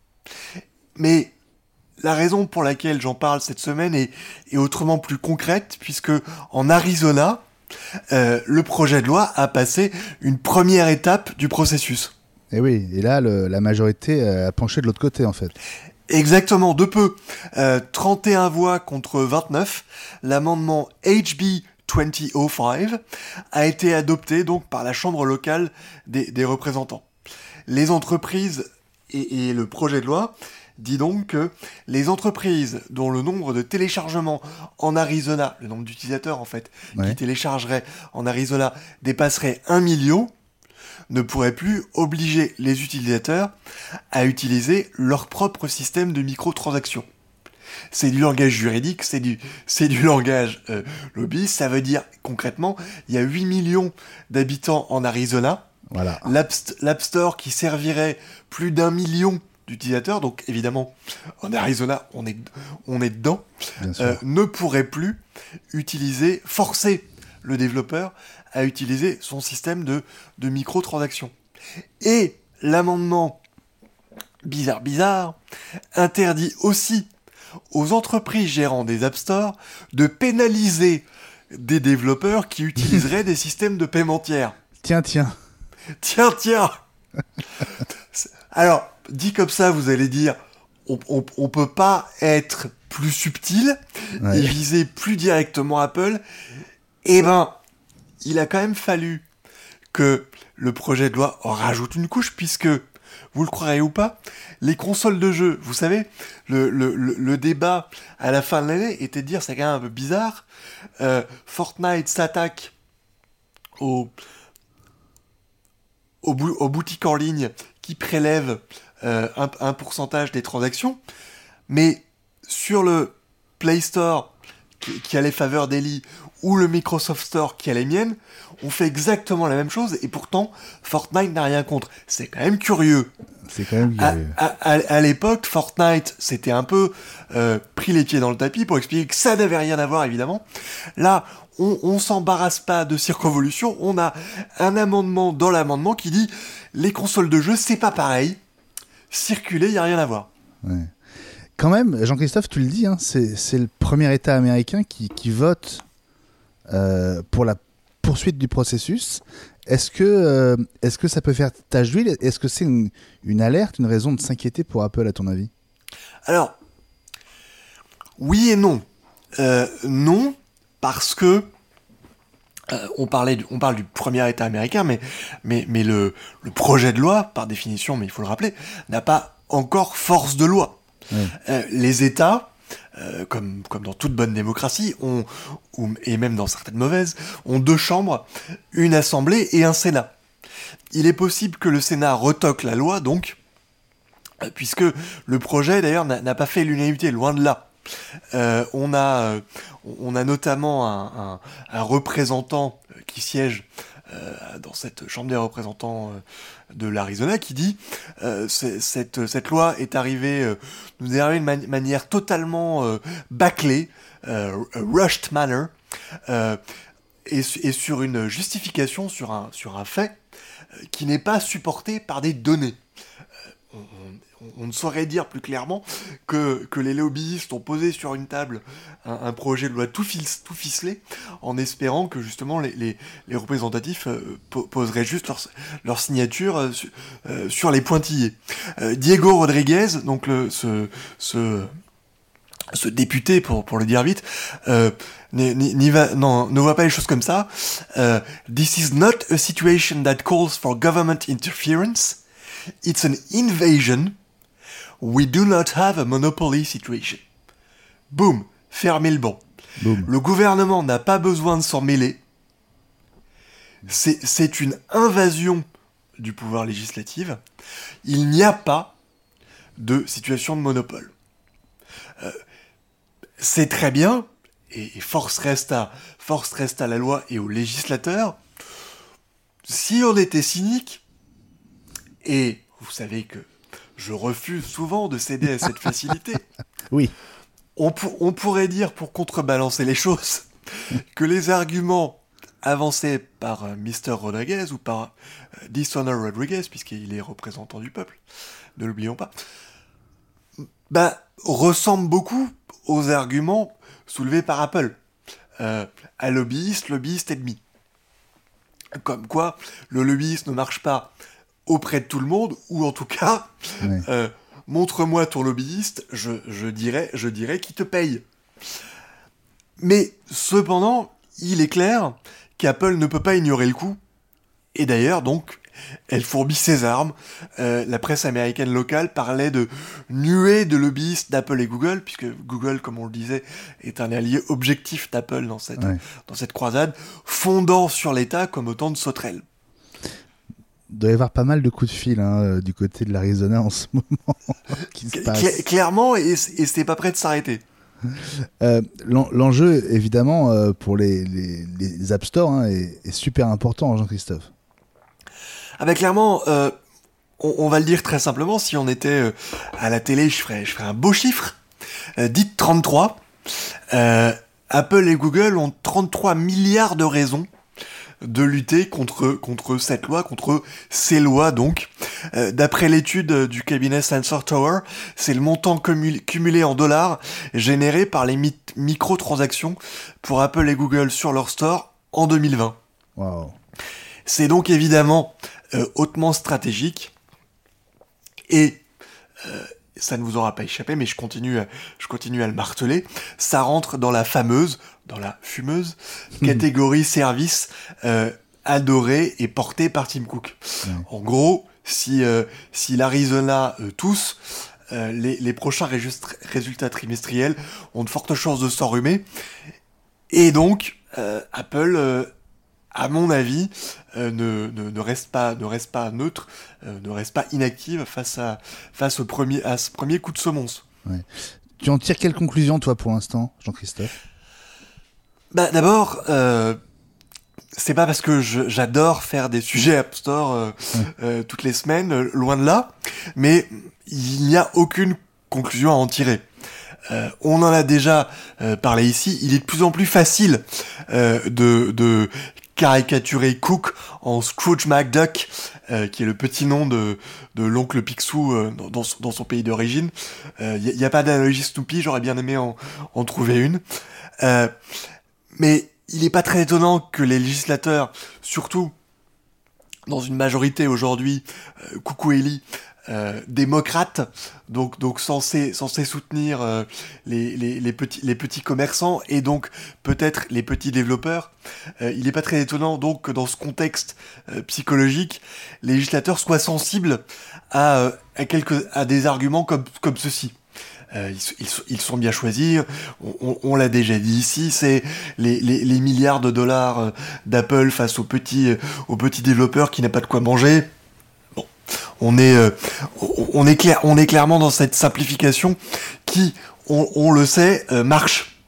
Mais la raison pour laquelle j'en parle cette semaine est, est autrement plus concrète, puisque en Arizona, Euh, le projet de loi a passé une première étape du processus. Et oui, et là, le, la majorité a penché de l'autre côté, en fait. Exactement, de peu. Euh, trente et un voix contre vingt-neuf. L'amendement H B vingt oh cinq a été adopté donc par la Chambre locale des, des représentants. Les entreprises et, et le projet de loi dit donc que les entreprises dont le nombre de téléchargements en Arizona, le nombre d'utilisateurs en fait, Ouais. qui téléchargeraient en Arizona dépasserait un million, ne pourraient plus obliger les utilisateurs à utiliser leur propre système de microtransactions. C'est du langage juridique, c'est du, c'est du langage euh, lobby, ça veut dire concrètement, il y a huit millions d'habitants en Arizona, Voilà. l'App, l'App Store qui servirait plus d'un million d'utilisateurs, donc évidemment en Arizona on est, on est dedans, Bien sûr. euh, ne pourrait plus utiliser, forcer le développeur à utiliser son système de, de microtransactions. Et l'amendement bizarre bizarre interdit aussi aux entreprises gérant des App Store de pénaliser des développeurs qui utiliseraient des systèmes de paiement tiers. Tiens, tiens. Tiens, tiens. Alors, dit comme ça, vous allez dire, on, on, on peut pas être plus subtil Ouais. et viser plus directement Apple. Eh ben, il a quand même fallu que le projet de loi en rajoute une couche, puisque, vous le croirez ou pas, les consoles de jeux, vous savez, le, le, le, le débat à la fin de l'année était de dire, c'est quand même un peu bizarre, euh, Fortnite s'attaque aux, aux, bou- aux boutiques en ligne qui prélèvent euh, un, un pourcentage des transactions, mais sur le Play Store qui, qui a les faveurs d'Eli ou le Microsoft Store qui a les miennes, on fait exactement la même chose et pourtant Fortnite n'a rien contre. C'est quand même curieux. C'est quand même À, curieux. à, à, à l'époque, Fortnite s'était un peu euh, pris les pieds dans le tapis pour expliquer que ça n'avait rien à voir, évidemment. Là, on, on s'embarrasse pas de circonvolution. On a un amendement dans l'amendement qui dit les consoles de jeux, c'est pas pareil. Circuler, il y a rien à voir. Ouais. Quand même, Jean-Christophe, tu le dis, hein, c'est, c'est le premier État américain qui, qui vote euh, pour la poursuite du processus. Est-ce que, euh, est-ce que ça peut faire tache d'huile ? Est-ce que c'est une, une alerte, une raison de s'inquiéter pour Apple, à ton avis ? Alors, oui et non. Euh, non, parce que euh, on, parlait du, on parle du premier État américain, mais, mais, mais le, le projet de loi, par définition, mais il faut le rappeler, n'a pas encore force de loi. Ouais. Euh, les États, euh, comme, comme dans toute bonne démocratie, ont, ou, et même dans certaines mauvaises, ont deux chambres, une assemblée et un Sénat. Il est possible que le Sénat retoque la loi, donc, euh, puisque le projet, d'ailleurs, n'a, n'a pas fait l'unanimité, loin de là. Euh, on, a, euh, on a notamment un, un, un représentant qui siège euh, dans cette chambre des représentants euh, de l'Arizona qui dit euh, c'est, cette, cette loi est arrivée, euh, nous est arrivée de man- manière totalement euh, bâclée, euh, rushed manner, euh, et, et sur une justification, sur un, sur un fait euh, qui n'est pas supporté par des données. Euh, on, on, on ne saurait dire plus clairement que, que les lobbyistes ont posé sur une table un, un projet de loi tout, fil, tout ficelé en espérant que justement les, les, les représentatifs euh, po- poseraient juste leur, leur signature euh, su, euh, sur les pointillés. Euh, Diego Rodriguez, donc le, ce, ce, ce député, pour, pour le dire vite, euh, n'y, n'y va, non, ne voit pas les choses comme ça. Euh, This is not a situation that calls for government interference. It's an invasion. We do not have a monopoly situation. Boum, fermez le banc. Boum. Le gouvernement n'a pas besoin de s'en mêler. C'est, c'est une invasion du pouvoir législatif. Il n'y a pas de situation de monopole. Euh, c'est très bien, et, et force reste à, force reste à la loi et aux législateurs. Si on était cynique, et vous savez que je refuse souvent de céder à cette facilité. Oui. On, pour, on pourrait dire, pour contrebalancer les choses, que les arguments avancés par euh, mister Rodriguez ou par euh, Dishonor Rodriguez, puisqu'il est représentant du peuple, ne l'oublions pas, bah, ressemblent beaucoup aux arguments soulevés par Apple. Euh, à lobbyiste, lobbyiste ennemi. Comme quoi, le lobbyiste ne marche pas auprès de tout le monde, ou en tout cas, Ouais. euh, montre-moi ton lobbyiste, je, je dirais, je dirais qu'il te paye. Mais cependant, il est clair qu'Apple ne peut pas ignorer le coup. Et d'ailleurs, donc, elle fourbit ses armes. Euh, la presse américaine locale parlait de nuée de lobbyistes d'Apple et Google, puisque Google, comme on le disait, est un allié objectif d'Apple dans cette, Ouais. dans cette croisade, fondant sur l'État comme autant de sauterelles. Il doit y avoir pas mal de coups de fil hein, euh, du côté de l'Arizona en ce moment qui se passe. Cla- clairement, et, et c'est pas prêt de s'arrêter. Euh, l'en- l'enjeu, évidemment, euh, pour les, les, les App Store hein, est, est super important, Jean-Christophe. Ah bah clairement, euh, on, on va le dire très simplement, si on était euh, à la télé, je ferais, je ferais un beau chiffre. Euh, dites trente-trois. Euh, Apple et Google ont trente-trois milliards de raisons de lutter contre, contre cette loi, contre ces lois donc. Euh, d'après l'étude du cabinet Sensor Tower, c'est le montant cumulé, cumulé en dollars généré par les mi- microtransactions pour Apple et Google sur leur store en deux mille vingt. Wow. C'est donc évidemment euh, hautement stratégique et euh, ça ne vous aura pas échappé, mais je continue, à, je continue à le marteler. Ça rentre dans la fameuse, dans la fumeuse catégorie service euh, adorée et portée par Tim Cook. Ouais. En gros, si euh, si l'Arizona euh, tousse, euh, les, les prochains réjustre- résultats trimestriels ont de fortes chances de s'enrhumer. Et donc, euh, Apple euh, à mon avis, euh, ne, ne, ne reste pas, ne reste pas neutre, euh, ne reste pas inactive face à, face au premier, à ce premier coup de semonce. Ouais. Tu en tires quelle conclusion, toi, pour l'instant, Jean-Christophe ? Bah, d'abord, euh, c'est pas parce que je, j'adore faire des sujets App Store euh, Ouais. euh, toutes les semaines, euh, loin de là, mais il n'y a aucune conclusion à en tirer. Euh, on en a déjà euh, parlé ici, il est de plus en plus facile euh, de, de caricaturer Cook en Scrooge McDuck, euh, qui est le petit nom de, de l'oncle Picsou euh, dans, dans, son, dans son pays d'origine. Il euh, n'y a, a pas d'analogie Snoopy, j'aurais bien aimé en, en trouver une. Euh, mais il n'est pas très étonnant que les législateurs, surtout dans une majorité aujourd'hui, euh, coucou Eli, Euh, démocrate, donc donc censé censé soutenir euh, les, les les petits les petits commerçants et donc peut-être les petits développeurs. Euh, il n'est pas très étonnant donc que dans ce contexte euh, psychologique, les législateurs soient sensibles à euh, à quelques à des arguments comme comme ceci. Euh, ils, ils, ils sont bien choisis, on, on, on l'a déjà dit ici, c'est les, les, les milliards de dollars euh, d'Apple face aux petits, euh, aux petits développeurs qui n'ont pas de quoi manger. Bon, on est, euh, on, est clair, on est clairement dans cette simplification qui, on, on le sait, euh, marche.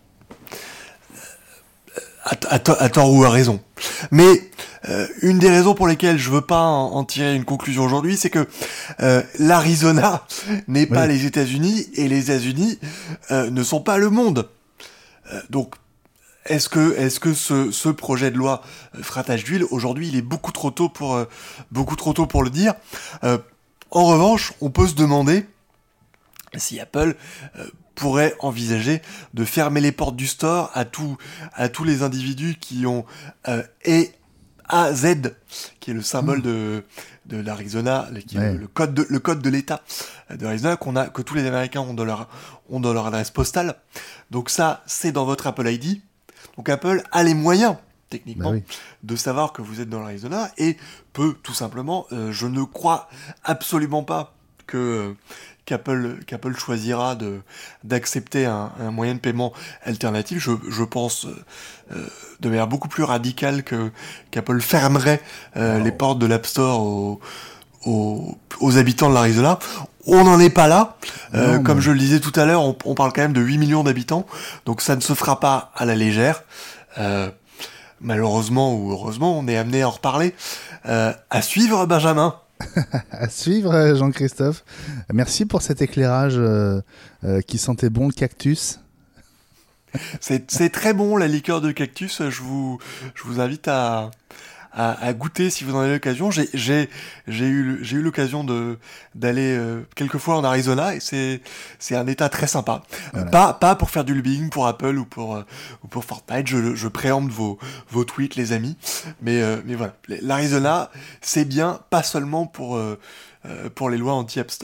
À, à, to- à tort ou à raison. Mais euh, une des raisons pour lesquelles je veux pas en, en tirer une conclusion aujourd'hui, c'est que euh, l'Arizona n'est pas Oui. les États-Unis et les États-Unis euh, ne sont pas le monde. Euh, donc, est-ce que, est-ce que ce, ce projet de loi euh, fera tache d'huile ? Aujourd'hui, il est beaucoup trop tôt pour, euh, beaucoup trop tôt pour le dire. Euh, en revanche, on peut se demander si Apple euh, pourrait envisager de fermer les portes du store à, tout, à tous les individus qui ont euh, et A Z, qui est le symbole de, de l'Arizona, le- qui est Ouais. le, le code de, le code de l'État de l'Arizona, qu'on a, que tous les Américains ont dans leur, ont dans leur adresse postale. Donc ça, c'est dans votre Apple I D. Donc Apple a les moyens, techniquement, Bah oui. de savoir que vous êtes dans l'Arizona et peut tout simplement, euh, je ne crois absolument pas que qu'Apple qu'Apple choisira de d'accepter un, un moyen de paiement alternatif. Je, je pense euh, de manière beaucoup plus radicale que qu'Apple fermerait euh, Wow. les portes de l'App Store aux, aux, aux habitants de l'Arizona. On n'en est pas là. Euh, Non, comme mais- je le disais tout à l'heure, on, on parle quand même de huit millions d'habitants, donc ça ne se fera pas à la légère. Euh, malheureusement ou heureusement, on est amené à en reparler. Euh, à suivre, Benjamin. À suivre, euh, Jean-Christophe. Merci pour cet éclairage euh, euh, qui sentait bon le cactus. C'est, c'est très bon, la liqueur de cactus. Je vous, je vous invite à, à, à goûter si vous en avez l'occasion. J'ai, j'ai, j'ai eu, j'ai eu l'occasion de, d'aller euh, quelques fois en Arizona et c'est, c'est un état très sympa. Euh, Voilà. Pas, pas pour faire du lobbying pour Apple ou pour, euh, ou pour Fortnite. Je, je préempte vos, vos tweets, les amis. Mais, euh, mais voilà. L'Arizona, c'est bien, pas seulement pour, euh, euh, pour les lois anti-App Store.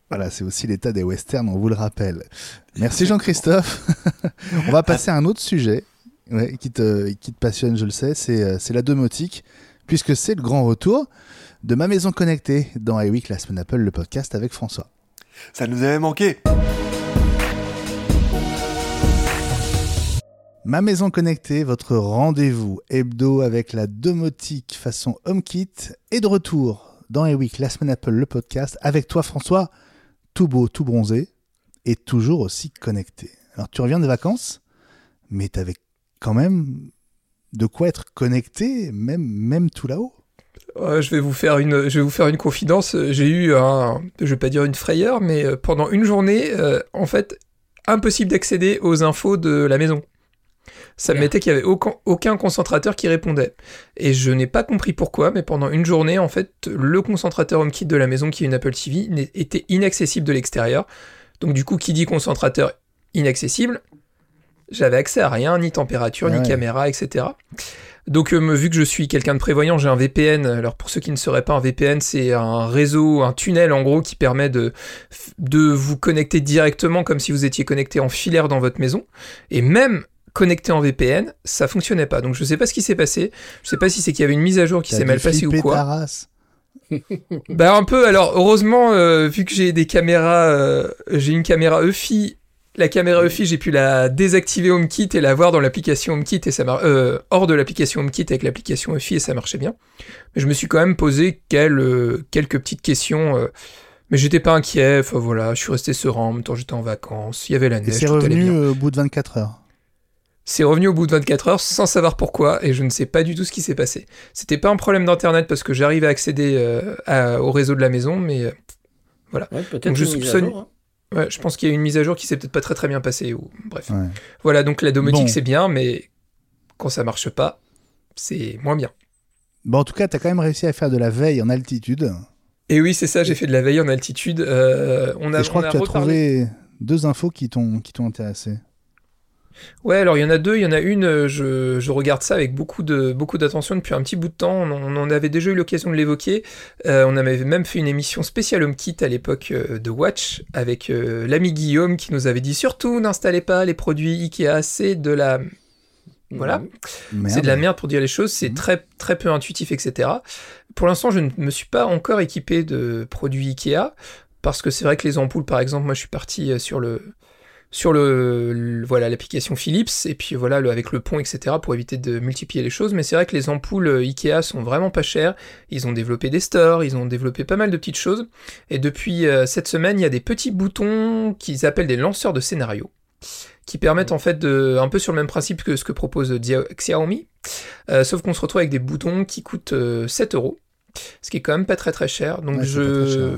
Voilà, c'est aussi l'état des westerns, on vous le rappelle. Merci Jean-Christophe. On va passer à un autre sujet ouais, qui, te, qui te passionne, je le sais, c'est, c'est la domotique, puisque c'est le grand retour de Ma Maison Connectée dans iWeek, la semaine Apple, le podcast avec François. Ça nous avait manqué. Ma Maison Connectée, votre rendez-vous hebdo avec la domotique façon HomeKit est de retour dans iWeek, la semaine Apple, le podcast avec toi François, tout beau, tout bronzé et toujours aussi connecté. Alors tu reviens des vacances, mais tu avais quand même de quoi être connecté, même, même tout là-haut. Euh, je vais vous faire une, je vais vous faire une confidence. J'ai eu un, je vais pas dire une frayeur, mais pendant une journée, euh, en fait, impossible d'accéder aux infos de la maison. Ça me mettait qu'il n'y avait aucun, aucun concentrateur qui répondait. Et je n'ai pas compris pourquoi, mais pendant une journée, en fait, le concentrateur HomeKit de la maison, qui est une Apple T V, était inaccessible de l'extérieur. Donc du coup, qui dit concentrateur inaccessible, j'avais accès à rien, ni température, ah ni ouais. caméra, et cetera. Donc euh, vu que je suis quelqu'un de prévoyant, j'ai un V P N. Alors pour ceux qui ne sauraient pas, un V P N, c'est un réseau, un tunnel en gros, qui permet de, de vous connecter directement comme si vous étiez connecté en filaire dans votre maison. Et même connecté en V P N, ça fonctionnait pas. Donc je sais pas ce qui s'est passé. Je sais pas si c'est qu'il y avait une mise à jour qui T'as s'est mal passée ou quoi. Ta race. Bah un peu. Alors heureusement, euh, vu que j'ai des caméras, euh, j'ai une caméra E F I. La caméra E F I, j'ai pu la désactiver HomeKit et la voir dans l'application HomeKit et ça mar... euh, hors de l'application HomeKit avec l'application E F I et ça marchait bien. Mais je me suis quand même posé quel, euh, quelques petites questions. Euh, mais j'étais pas inquiet. Enfin voilà, je suis resté serein. En même temps, j'étais en vacances. Il y avait la neige. Et c'est revenu au bout de vingt-quatre heures. C'est revenu au bout de vingt-quatre heures sans savoir pourquoi et je ne sais pas du tout ce qui s'est passé. C'était pas un problème d'internet parce que j'arrive à accéder euh, à, au réseau de la maison, mais euh, voilà. Ouais, peut-être donc je une soupçonne. Mise à jour, hein. Ouais, je pense qu'il y a eu une mise à jour qui s'est peut-être pas très très bien passée ou bref. Ouais. Voilà, donc la domotique bon. c'est bien, mais quand ça marche pas, c'est moins bien. Bon, en tout cas, t'as quand même réussi à faire de la veille en altitude. Et oui, c'est ça, j'ai fait de la veille en altitude. Euh, on a, et je crois on que a tu as reparlé... trouvé deux infos qui t'ont, qui t'ont intéressé. Ouais, alors il y en a deux. Il y en a une, je, je regarde ça avec beaucoup, de, beaucoup d'attention depuis un petit bout de temps. On, on en avait déjà eu l'occasion de l'évoquer. Euh, on avait même fait une émission spéciale HomeKit à l'époque euh, de Watch avec euh, l'ami Guillaume qui nous avait dit surtout n'installez pas les produits Ikea, c'est de la... Voilà, merde. C'est de la merde pour dire les choses, c'est mmh. très, très peu intuitif, et cetera. Pour l'instant, je ne me suis pas encore équipé de produits Ikea parce que c'est vrai que les ampoules, par exemple, moi je suis parti sur le... sur le, le voilà l'application Philips et puis voilà le, avec le pont etc pour éviter de multiplier les choses, mais c'est vrai que les ampoules Ikea sont vraiment pas chères. Ils ont développé des stores, ils ont développé pas mal de petites choses et depuis euh, cette semaine il y a des petits boutons qu'ils appellent des lanceurs de scénario qui permettent en fait de, un peu sur le même principe que ce que propose Xiaomi, euh, sauf qu'on se retrouve avec des boutons qui coûtent euh, sept euros, ce qui est quand même pas très très cher. Donc ouais, je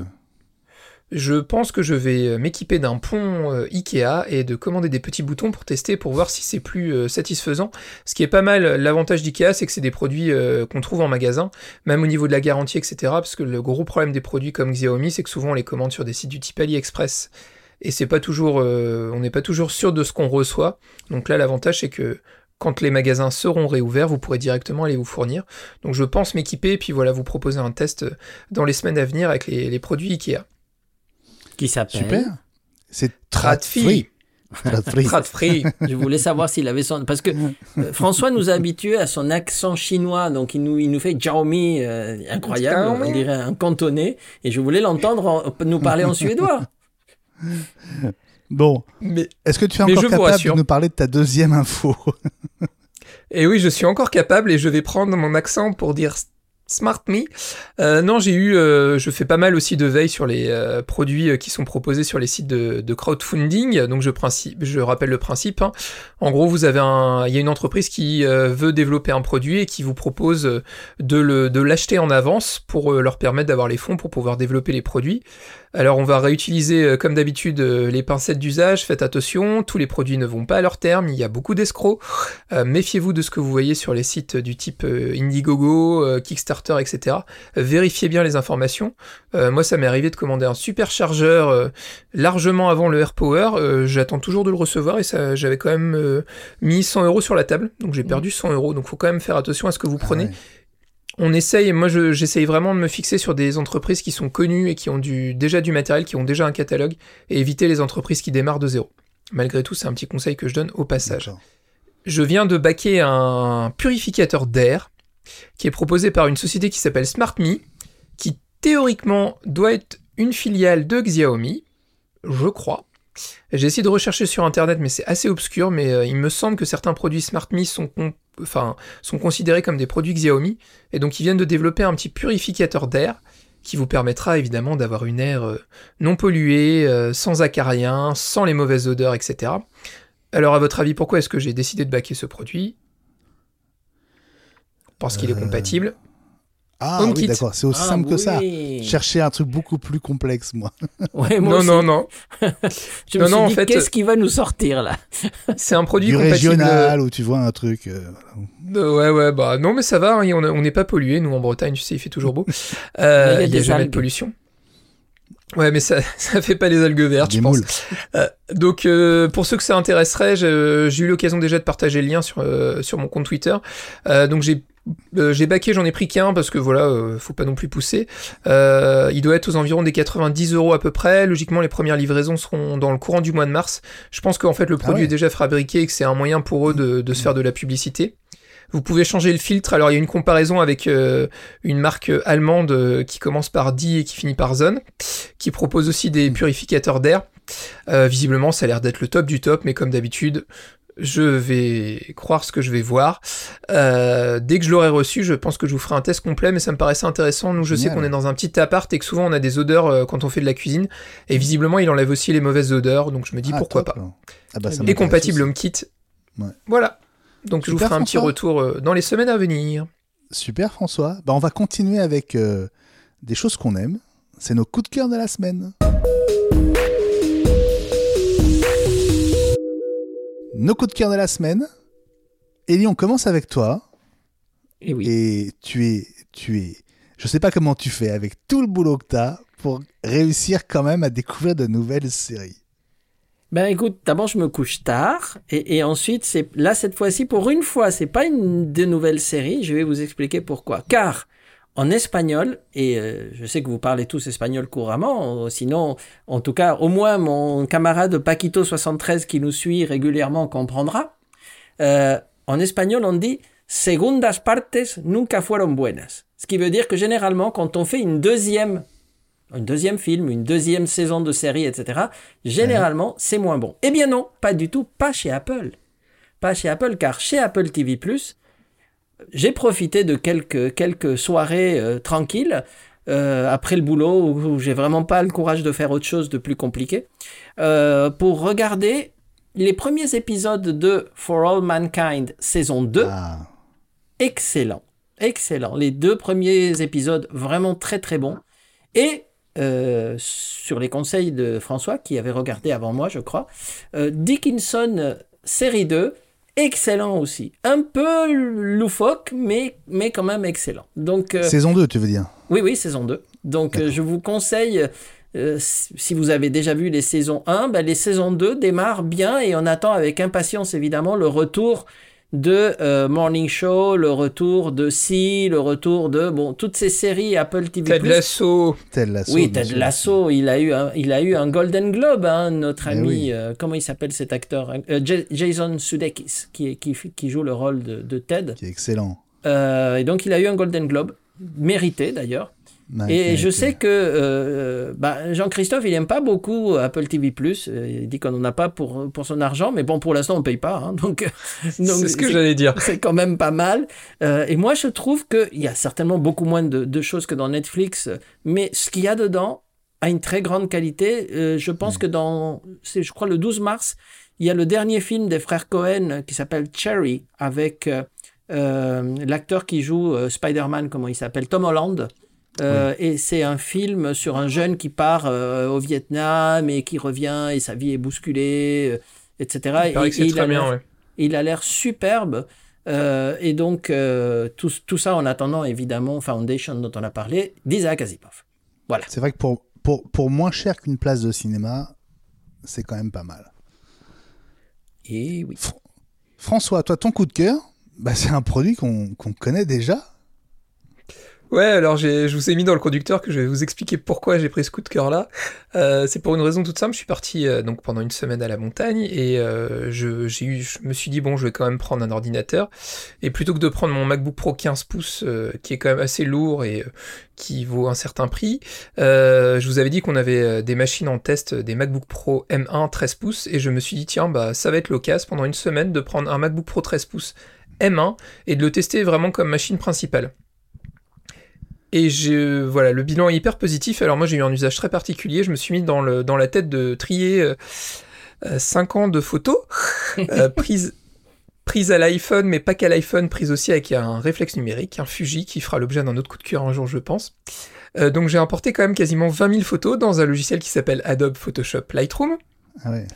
Je pense que je vais m'équiper d'un pont euh, Ikea et de commander des petits boutons pour tester, pour voir si c'est plus euh, satisfaisant. Ce qui est pas mal, l'avantage d'Ikea, c'est que c'est des produits euh, qu'on trouve en magasin, même au niveau de la garantie, et cetera. Parce que le gros problème des produits comme Xiaomi, c'est que souvent on les commande sur des sites du type AliExpress. Et c'est pas toujours, euh, on n'est pas toujours sûr de ce qu'on reçoit. Donc là, l'avantage, c'est que quand les magasins seront réouverts, vous pourrez directement aller vous fournir. Donc je pense m'équiper et puis voilà, vous proposer un test dans les semaines à venir avec les, les produits Ikea. Qui s'appelle Super. C'est Tradfree. Tradfree. Tradfree. Je voulais savoir s'il avait son... Parce que euh, François nous a habitués à son accent chinois, donc il nous, il nous fait Xiaomi, euh, incroyable, on dirait un cantonais, et je voulais l'entendre en, nous parler en suédois. Bon, mais, est-ce que tu es encore capable de nous parler de ta deuxième info? Et oui, je suis encore capable, et je vais prendre mon accent pour dire... Smart Me. Euh, non, j'ai eu, euh, je fais pas mal aussi de veille sur les euh, produits qui sont proposés sur les sites de, de crowdfunding. Donc je, principe, je rappelle le principe. Hein. En gros, vous avez un, il y a une entreprise qui euh, veut développer un produit et qui vous propose de, le, de l'acheter en avance pour euh, leur permettre d'avoir les fonds pour pouvoir développer les produits. Alors on va réutiliser euh, comme d'habitude euh, les pincettes d'usage, faites attention, tous les produits ne vont pas à leur terme, il y a beaucoup d'escrocs, euh, méfiez-vous de ce que vous voyez sur les sites du type euh, Indiegogo, euh, Kickstarter, et cetera. Euh, vérifiez bien les informations. Euh, moi ça m'est arrivé de commander un super chargeur euh, largement avant le AirPower, euh, j'attends toujours de le recevoir et ça, j'avais quand même euh, mis cent euros sur la table, donc j'ai perdu cent euros, donc faut quand même faire attention à ce que vous prenez. Ah ouais. On essaye, moi je, j'essaye vraiment de me fixer sur des entreprises qui sont connues et qui ont du, déjà du matériel, qui ont déjà un catalogue, et éviter les entreprises qui démarrent de zéro. Malgré tout, c'est un petit conseil que je donne au passage. D'accord. Je viens de baquer un purificateur d'air qui est proposé par une société qui s'appelle SmartMe, qui théoriquement doit être une filiale de Xiaomi, je crois. J'ai essayé de rechercher sur internet, mais c'est assez obscur, mais euh, il me semble que certains produits SmartMe sont, con- enfin, sont considérés comme des produits Xiaomi, et donc ils viennent de développer un petit purificateur d'air qui vous permettra évidemment d'avoir une air euh, non polluée, euh, sans acariens, sans les mauvaises odeurs, et cetera. Alors à votre avis, pourquoi est-ce que j'ai décidé de baquer ce produit ? Parce qu'il Euh, est compatible. Ah HomeKit. oui, d'accord, c'est aussi Ah, simple que ça. oui. Chercher un truc beaucoup plus complexe, moi. Ouais, moi Non, aussi. non, non. Je Non, me suis non, en dit, fait, qu'est-ce qui va nous sortir là? C'est un produit Du compatible. régional, où tu vois un truc... euh, Euh, ouais, ouais, bah non, mais ça va, hein, on a- on n'est pas pollué, nous en Bretagne, tu sais, il fait toujours beau. Euh, Mais il y a il n'y a des jamais algues. de pollution. Ouais, mais ça, ça fait pas les algues vertes, des je pense. moules. Euh, donc, euh, pour ceux que ça intéresserait, je- j'ai eu l'occasion déjà de partager le lien sur, euh, sur mon compte Twitter. Euh, donc, j'ai euh, j'ai baqué, j'en ai pris qu'un parce que voilà, euh, faut pas non plus pousser. Euh, il doit être aux environs des quatre-vingt-dix euros à peu près. Logiquement, les premières livraisons seront dans le courant du mois de mars. Je pense qu'en fait, le produit Ah ouais. est déjà fabriqué et que c'est un moyen pour eux de, de se faire de la publicité. Vous pouvez changer le filtre. Alors, il y a une comparaison avec euh, une marque allemande euh, qui commence par D et qui finit par Zone, qui propose aussi des purificateurs d'air. Euh, visiblement, ça a l'air d'être le top du top, mais comme d'habitude, je vais croire ce que je vais voir. Euh, dès que je l'aurai reçu, je pense que je vous ferai un test complet, mais ça me paraissait intéressant. Nous, je sais Génial. qu'on est dans un petit appart et que souvent on a des odeurs euh, quand on fait de la cuisine, et visiblement, il enlève aussi les mauvaises odeurs, donc je me dis Ah, pourquoi top, pas. alors. Ah bah, ça Et m'intéresse compatible aussi. HomeKit. Ouais. Voilà. Donc je vous Super, ferai un petit François. retour euh, dans les semaines à venir. Super, François. Bah, on va continuer avec euh, des choses qu'on aime. C'est nos coups de cœur de la semaine. Nos coups de cœur de la semaine. Élie, on commence avec toi. Et oui. Et tu es, tu es... Je sais pas comment tu fais avec tout le boulot que tu as pour réussir quand même à découvrir de nouvelles séries. Ben écoute, d'abord je me couche tard et, et ensuite c'est là cette fois-ci pour une fois c'est pas une de nouvelles séries. Je vais vous expliquer pourquoi. Car en espagnol et euh, je sais que vous parlez tous espagnol couramment, euh, sinon en tout cas au moins mon camarade Paquito soixante-treize qui nous suit régulièrement comprendra. Euh, en espagnol on dit segundas partes nunca fueron buenas, ce qui veut dire que généralement quand on fait une deuxième un deuxième film, une deuxième saison de série, et cetera, généralement, c'est moins bon. Eh bien non, pas du tout, pas chez Apple. Pas chez Apple, car chez Apple T V plus, j'ai profité de quelques, quelques soirées euh, tranquilles, euh, après le boulot, où, où j'ai vraiment pas le courage de faire autre chose de plus compliqué, euh, pour regarder les premiers épisodes de For All Mankind, saison deux. Ah, Excellent, excellent. Les deux premiers épisodes, vraiment très très bons. Et euh, sur les conseils de François, qui avait regardé avant moi, je crois, euh, Dickinson, euh, série deux, excellent aussi. Un peu loufoque, mais, mais quand même excellent. Donc, euh, saison deux, tu veux dire? oui, oui, saison deux. Donc, euh, je vous conseille, euh, si vous avez déjà vu les saisons un, ben, les saisons deux démarrent bien et on attend avec impatience, évidemment, le retour de euh, Morning Show, le retour de Si, le retour de bon toutes ces séries Apple T V Ted plus. Lasso. Ted Lasso. Oui, bien Ted sûr. Lasso, il a eu un, il a eu un Golden Globe, hein, notre Eh ami, oui. euh, comment il s'appelle cet acteur, euh, J- Jason Sudeikis, qui, qui, qui joue le rôle de, de Ted. Qui est excellent. Euh, et donc il a eu un Golden Globe, mérité d'ailleurs. Ouais, Et ouais, je ouais. sais que euh, bah, Jean-Christophe, il aime pas beaucoup Apple T V plus. Il dit qu'on n'en a pas pour, pour son argent, mais bon, pour l'instant, on paye pas. Hein, donc, donc C'est ce que j'allais dire. c'est quand même pas mal. Euh, et moi, je trouve qu'il y a certainement beaucoup moins de, de choses que dans Netflix, mais ce qu'il y a dedans a une très grande qualité. Euh, je pense que dans, c'est, je crois, le douze mars, il y a le dernier film des frères Cohen qui s'appelle Cherry, avec euh, euh, l'acteur qui joue euh, Spider-Man, comment il s'appelle, Tom Holland. Euh, Et c'est un film sur un jeune qui part euh, au Vietnam et qui revient et sa vie est bousculée, euh, et cetera. Il paraît Et- que c'est et il très a bien, l'air- ouais. il a l'air superbe. Euh, et donc, euh, tout, tout ça en attendant, évidemment, Foundation dont on a parlé, d'Isaac Asimov. Voilà. C'est vrai que pour, pour, pour moins cher qu'une place de cinéma, c'est quand même pas mal. Et oui. François, toi, ton coup de cœur, bah, c'est un produit qu'on qu'on connaît déjà. Ouais, alors j'ai, je vous ai mis dans le conducteur que je vais vous expliquer pourquoi j'ai pris ce coup de cœur-là. Euh, c'est pour une raison toute simple. Je suis parti euh, donc pendant une semaine à la montagne et euh, je, j'ai eu, je me suis dit bon, je vais quand même prendre un ordinateur. Et plutôt que de prendre mon MacBook Pro quinze pouces, euh, qui est quand même assez lourd et euh, qui vaut un certain prix, euh, je vous avais dit qu'on avait euh, des machines en test, des MacBook Pro M un treize pouces, et je me suis dit tiens, bah ça va être l'occasion pendant une semaine de prendre un MacBook Pro treize pouces M un et de le tester vraiment comme machine principale. Et je, voilà, le bilan est hyper positif. Alors moi j'ai eu un usage très particulier, je me suis mis dans, le, dans la tête de trier euh, euh, cinq ans de photos, euh, prises, prises à l'iPhone, mais pas qu'à l'iPhone, prises aussi avec un réflexe numérique, un Fuji qui fera l'objet d'un autre coup de cœur un jour je pense. Euh, donc j'ai importé quand même quasiment vingt mille photos dans un logiciel qui s'appelle Adobe Photoshop Lightroom. Ah ouais.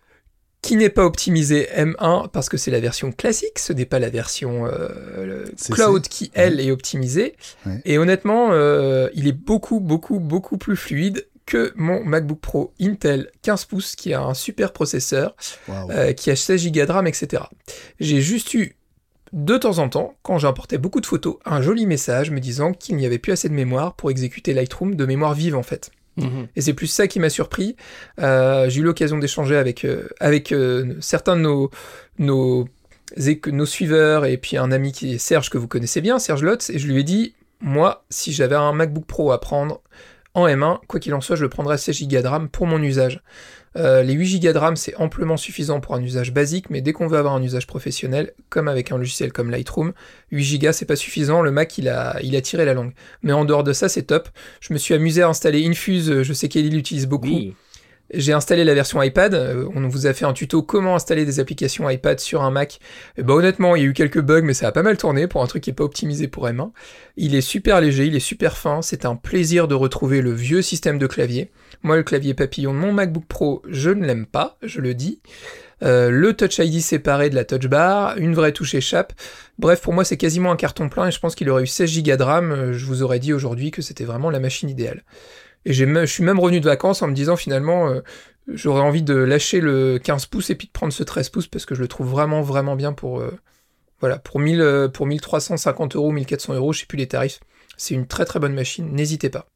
Qui n'est pas optimisé M un parce que c'est la version classique, ce n'est pas la version euh, cloud qui, elle, ouais. est optimisée. Ouais. Et honnêtement, euh, il est beaucoup, beaucoup, beaucoup plus fluide que mon MacBook Pro Intel quinze pouces qui a un super processeur, wow. euh, qui a seize gigas de RAM, et cetera. J'ai juste eu, de temps en temps, quand j'importais beaucoup de photos, un joli message me disant qu'il n'y avait plus assez de mémoire pour exécuter Lightroom, de mémoire vive en fait. Mmh. Et c'est plus ça qui m'a surpris. Euh, j'ai eu l'occasion d'échanger avec, euh, avec euh, certains de nos, nos, nos suiveurs et puis un ami qui est Serge, que vous connaissez bien, Serge Lotz, et je lui ai dit, moi, si j'avais un MacBook Pro à prendre en M un, quoi qu'il en soit, je le prendrais à seize gigas de RAM pour mon usage. Euh, les huit gigas de RAM, c'est amplement suffisant pour un usage basique, mais dès qu'on veut avoir un usage professionnel, comme avec un logiciel comme Lightroom, huit gigas, c'est pas suffisant, le Mac, il a, il a tiré la langue. Mais en dehors de ça, c'est top. Je me suis amusé à installer Infuse, je sais qu'Elie l'utilise beaucoup. Oui. J'ai installé la version iPad, on vous a fait un tuto comment installer des applications iPad sur un Mac. Et bah honnêtement, il y a eu quelques bugs, mais ça a pas mal tourné pour un truc qui est pas optimisé pour M un. Il est super léger, il est super fin, c'est un plaisir de retrouver le vieux système de clavier. Moi, le clavier papillon de mon MacBook Pro, je ne l'aime pas, je le dis. Euh, le Touch I D séparé de la Touch Bar, une vraie touche échappe. Bref, pour moi, c'est quasiment un carton plein et je pense qu'il aurait eu seize gigas de RAM. Je vous aurais dit aujourd'hui que c'était vraiment la machine idéale. Et j'ai me, je suis même revenu de vacances en me disant finalement, euh, j'aurais envie de lâcher le quinze pouces et puis de prendre ce treize pouces parce que je le trouve vraiment, vraiment bien pour, euh, voilà, pour, mille, euh, pour mille trois cent cinquante euros, mille quatre cents euros, je sais plus les tarifs. C'est une très très bonne machine, n'hésitez pas.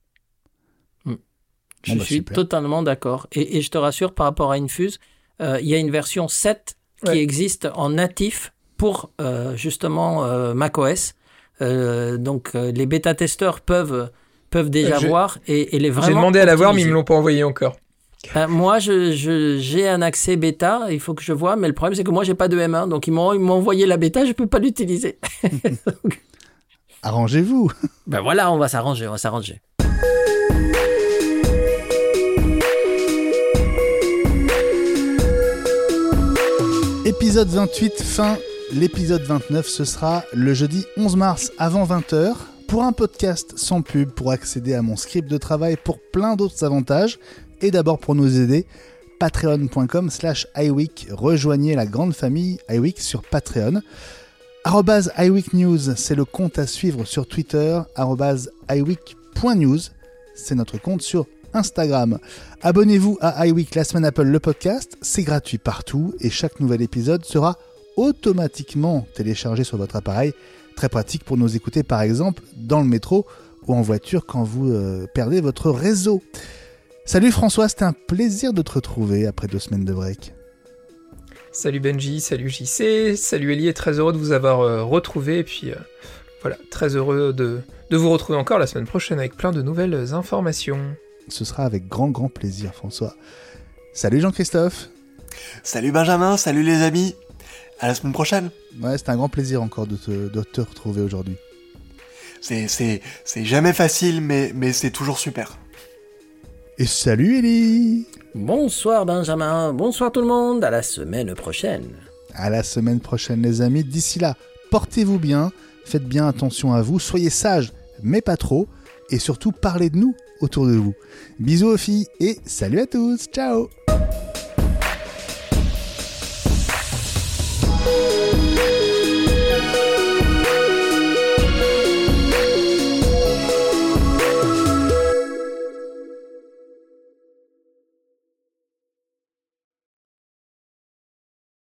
Mmh. Je bon bah suis super. totalement d'accord. Et, et je te rassure, par rapport à Infuse, euh, il y a une version sept qui ouais. existe en natif pour euh, justement euh, macOS. Euh, donc euh, les bêta-testeurs peuvent... peuvent déjà je, voir et, et les vraiment j'ai demandé à la voir mais ils optimisés. me l'ont pas envoyé encore. Euh, moi je, je, j'ai un accès bêta, il faut que je vois, mais le problème c'est que moi j'ai pas de M un, donc ils m'ont, ils m'ont envoyé la bêta, je peux pas l'utiliser. donc... Arrangez-vous. Ben voilà, on va s'arranger, on va s'arranger. Épisode vingt-huit, fin. L'épisode vingt-neuf, ce sera le jeudi onze mars avant vingt heures. Pour un podcast sans pub, pour accéder à mon script de travail, pour plein d'autres avantages, et d'abord pour nous aider, patreon.com slash iWeek. Rejoignez la grande famille iWeek sur Patreon. Arrobase iWeekNews, c'est le compte à suivre sur Twitter. Arrobase iWeek.news, c'est notre compte sur Instagram. Abonnez-vous à iWeek la semaine Apple, le podcast. C'est gratuit partout et chaque nouvel épisode sera automatiquement téléchargé sur votre appareil. Très pratique pour nous écouter par exemple dans le métro ou en voiture quand vous euh, perdez votre réseau. Salut François, c'était un plaisir de te retrouver après deux semaines de break. Salut Benji, salut J C, salut Ellie, et très heureux de vous avoir euh, retrouvé et puis euh, voilà, très heureux de, de vous retrouver encore la semaine prochaine avec plein de nouvelles informations. Ce sera avec grand grand plaisir François. Salut Jean-Christophe. Salut Benjamin, salut les amis. À la semaine prochaine. Ouais, c'est un grand plaisir encore de te, de te retrouver aujourd'hui. C'est, c'est, c'est jamais facile, mais, mais c'est toujours super. Et salut Ellie. Bonsoir Benjamin, bonsoir tout le monde, à la semaine prochaine. À la semaine prochaine les amis. D'ici là, portez-vous bien, faites bien attention à vous, soyez sages, mais pas trop, et surtout parlez de nous autour de vous. Bisous aux filles et salut à tous, ciao.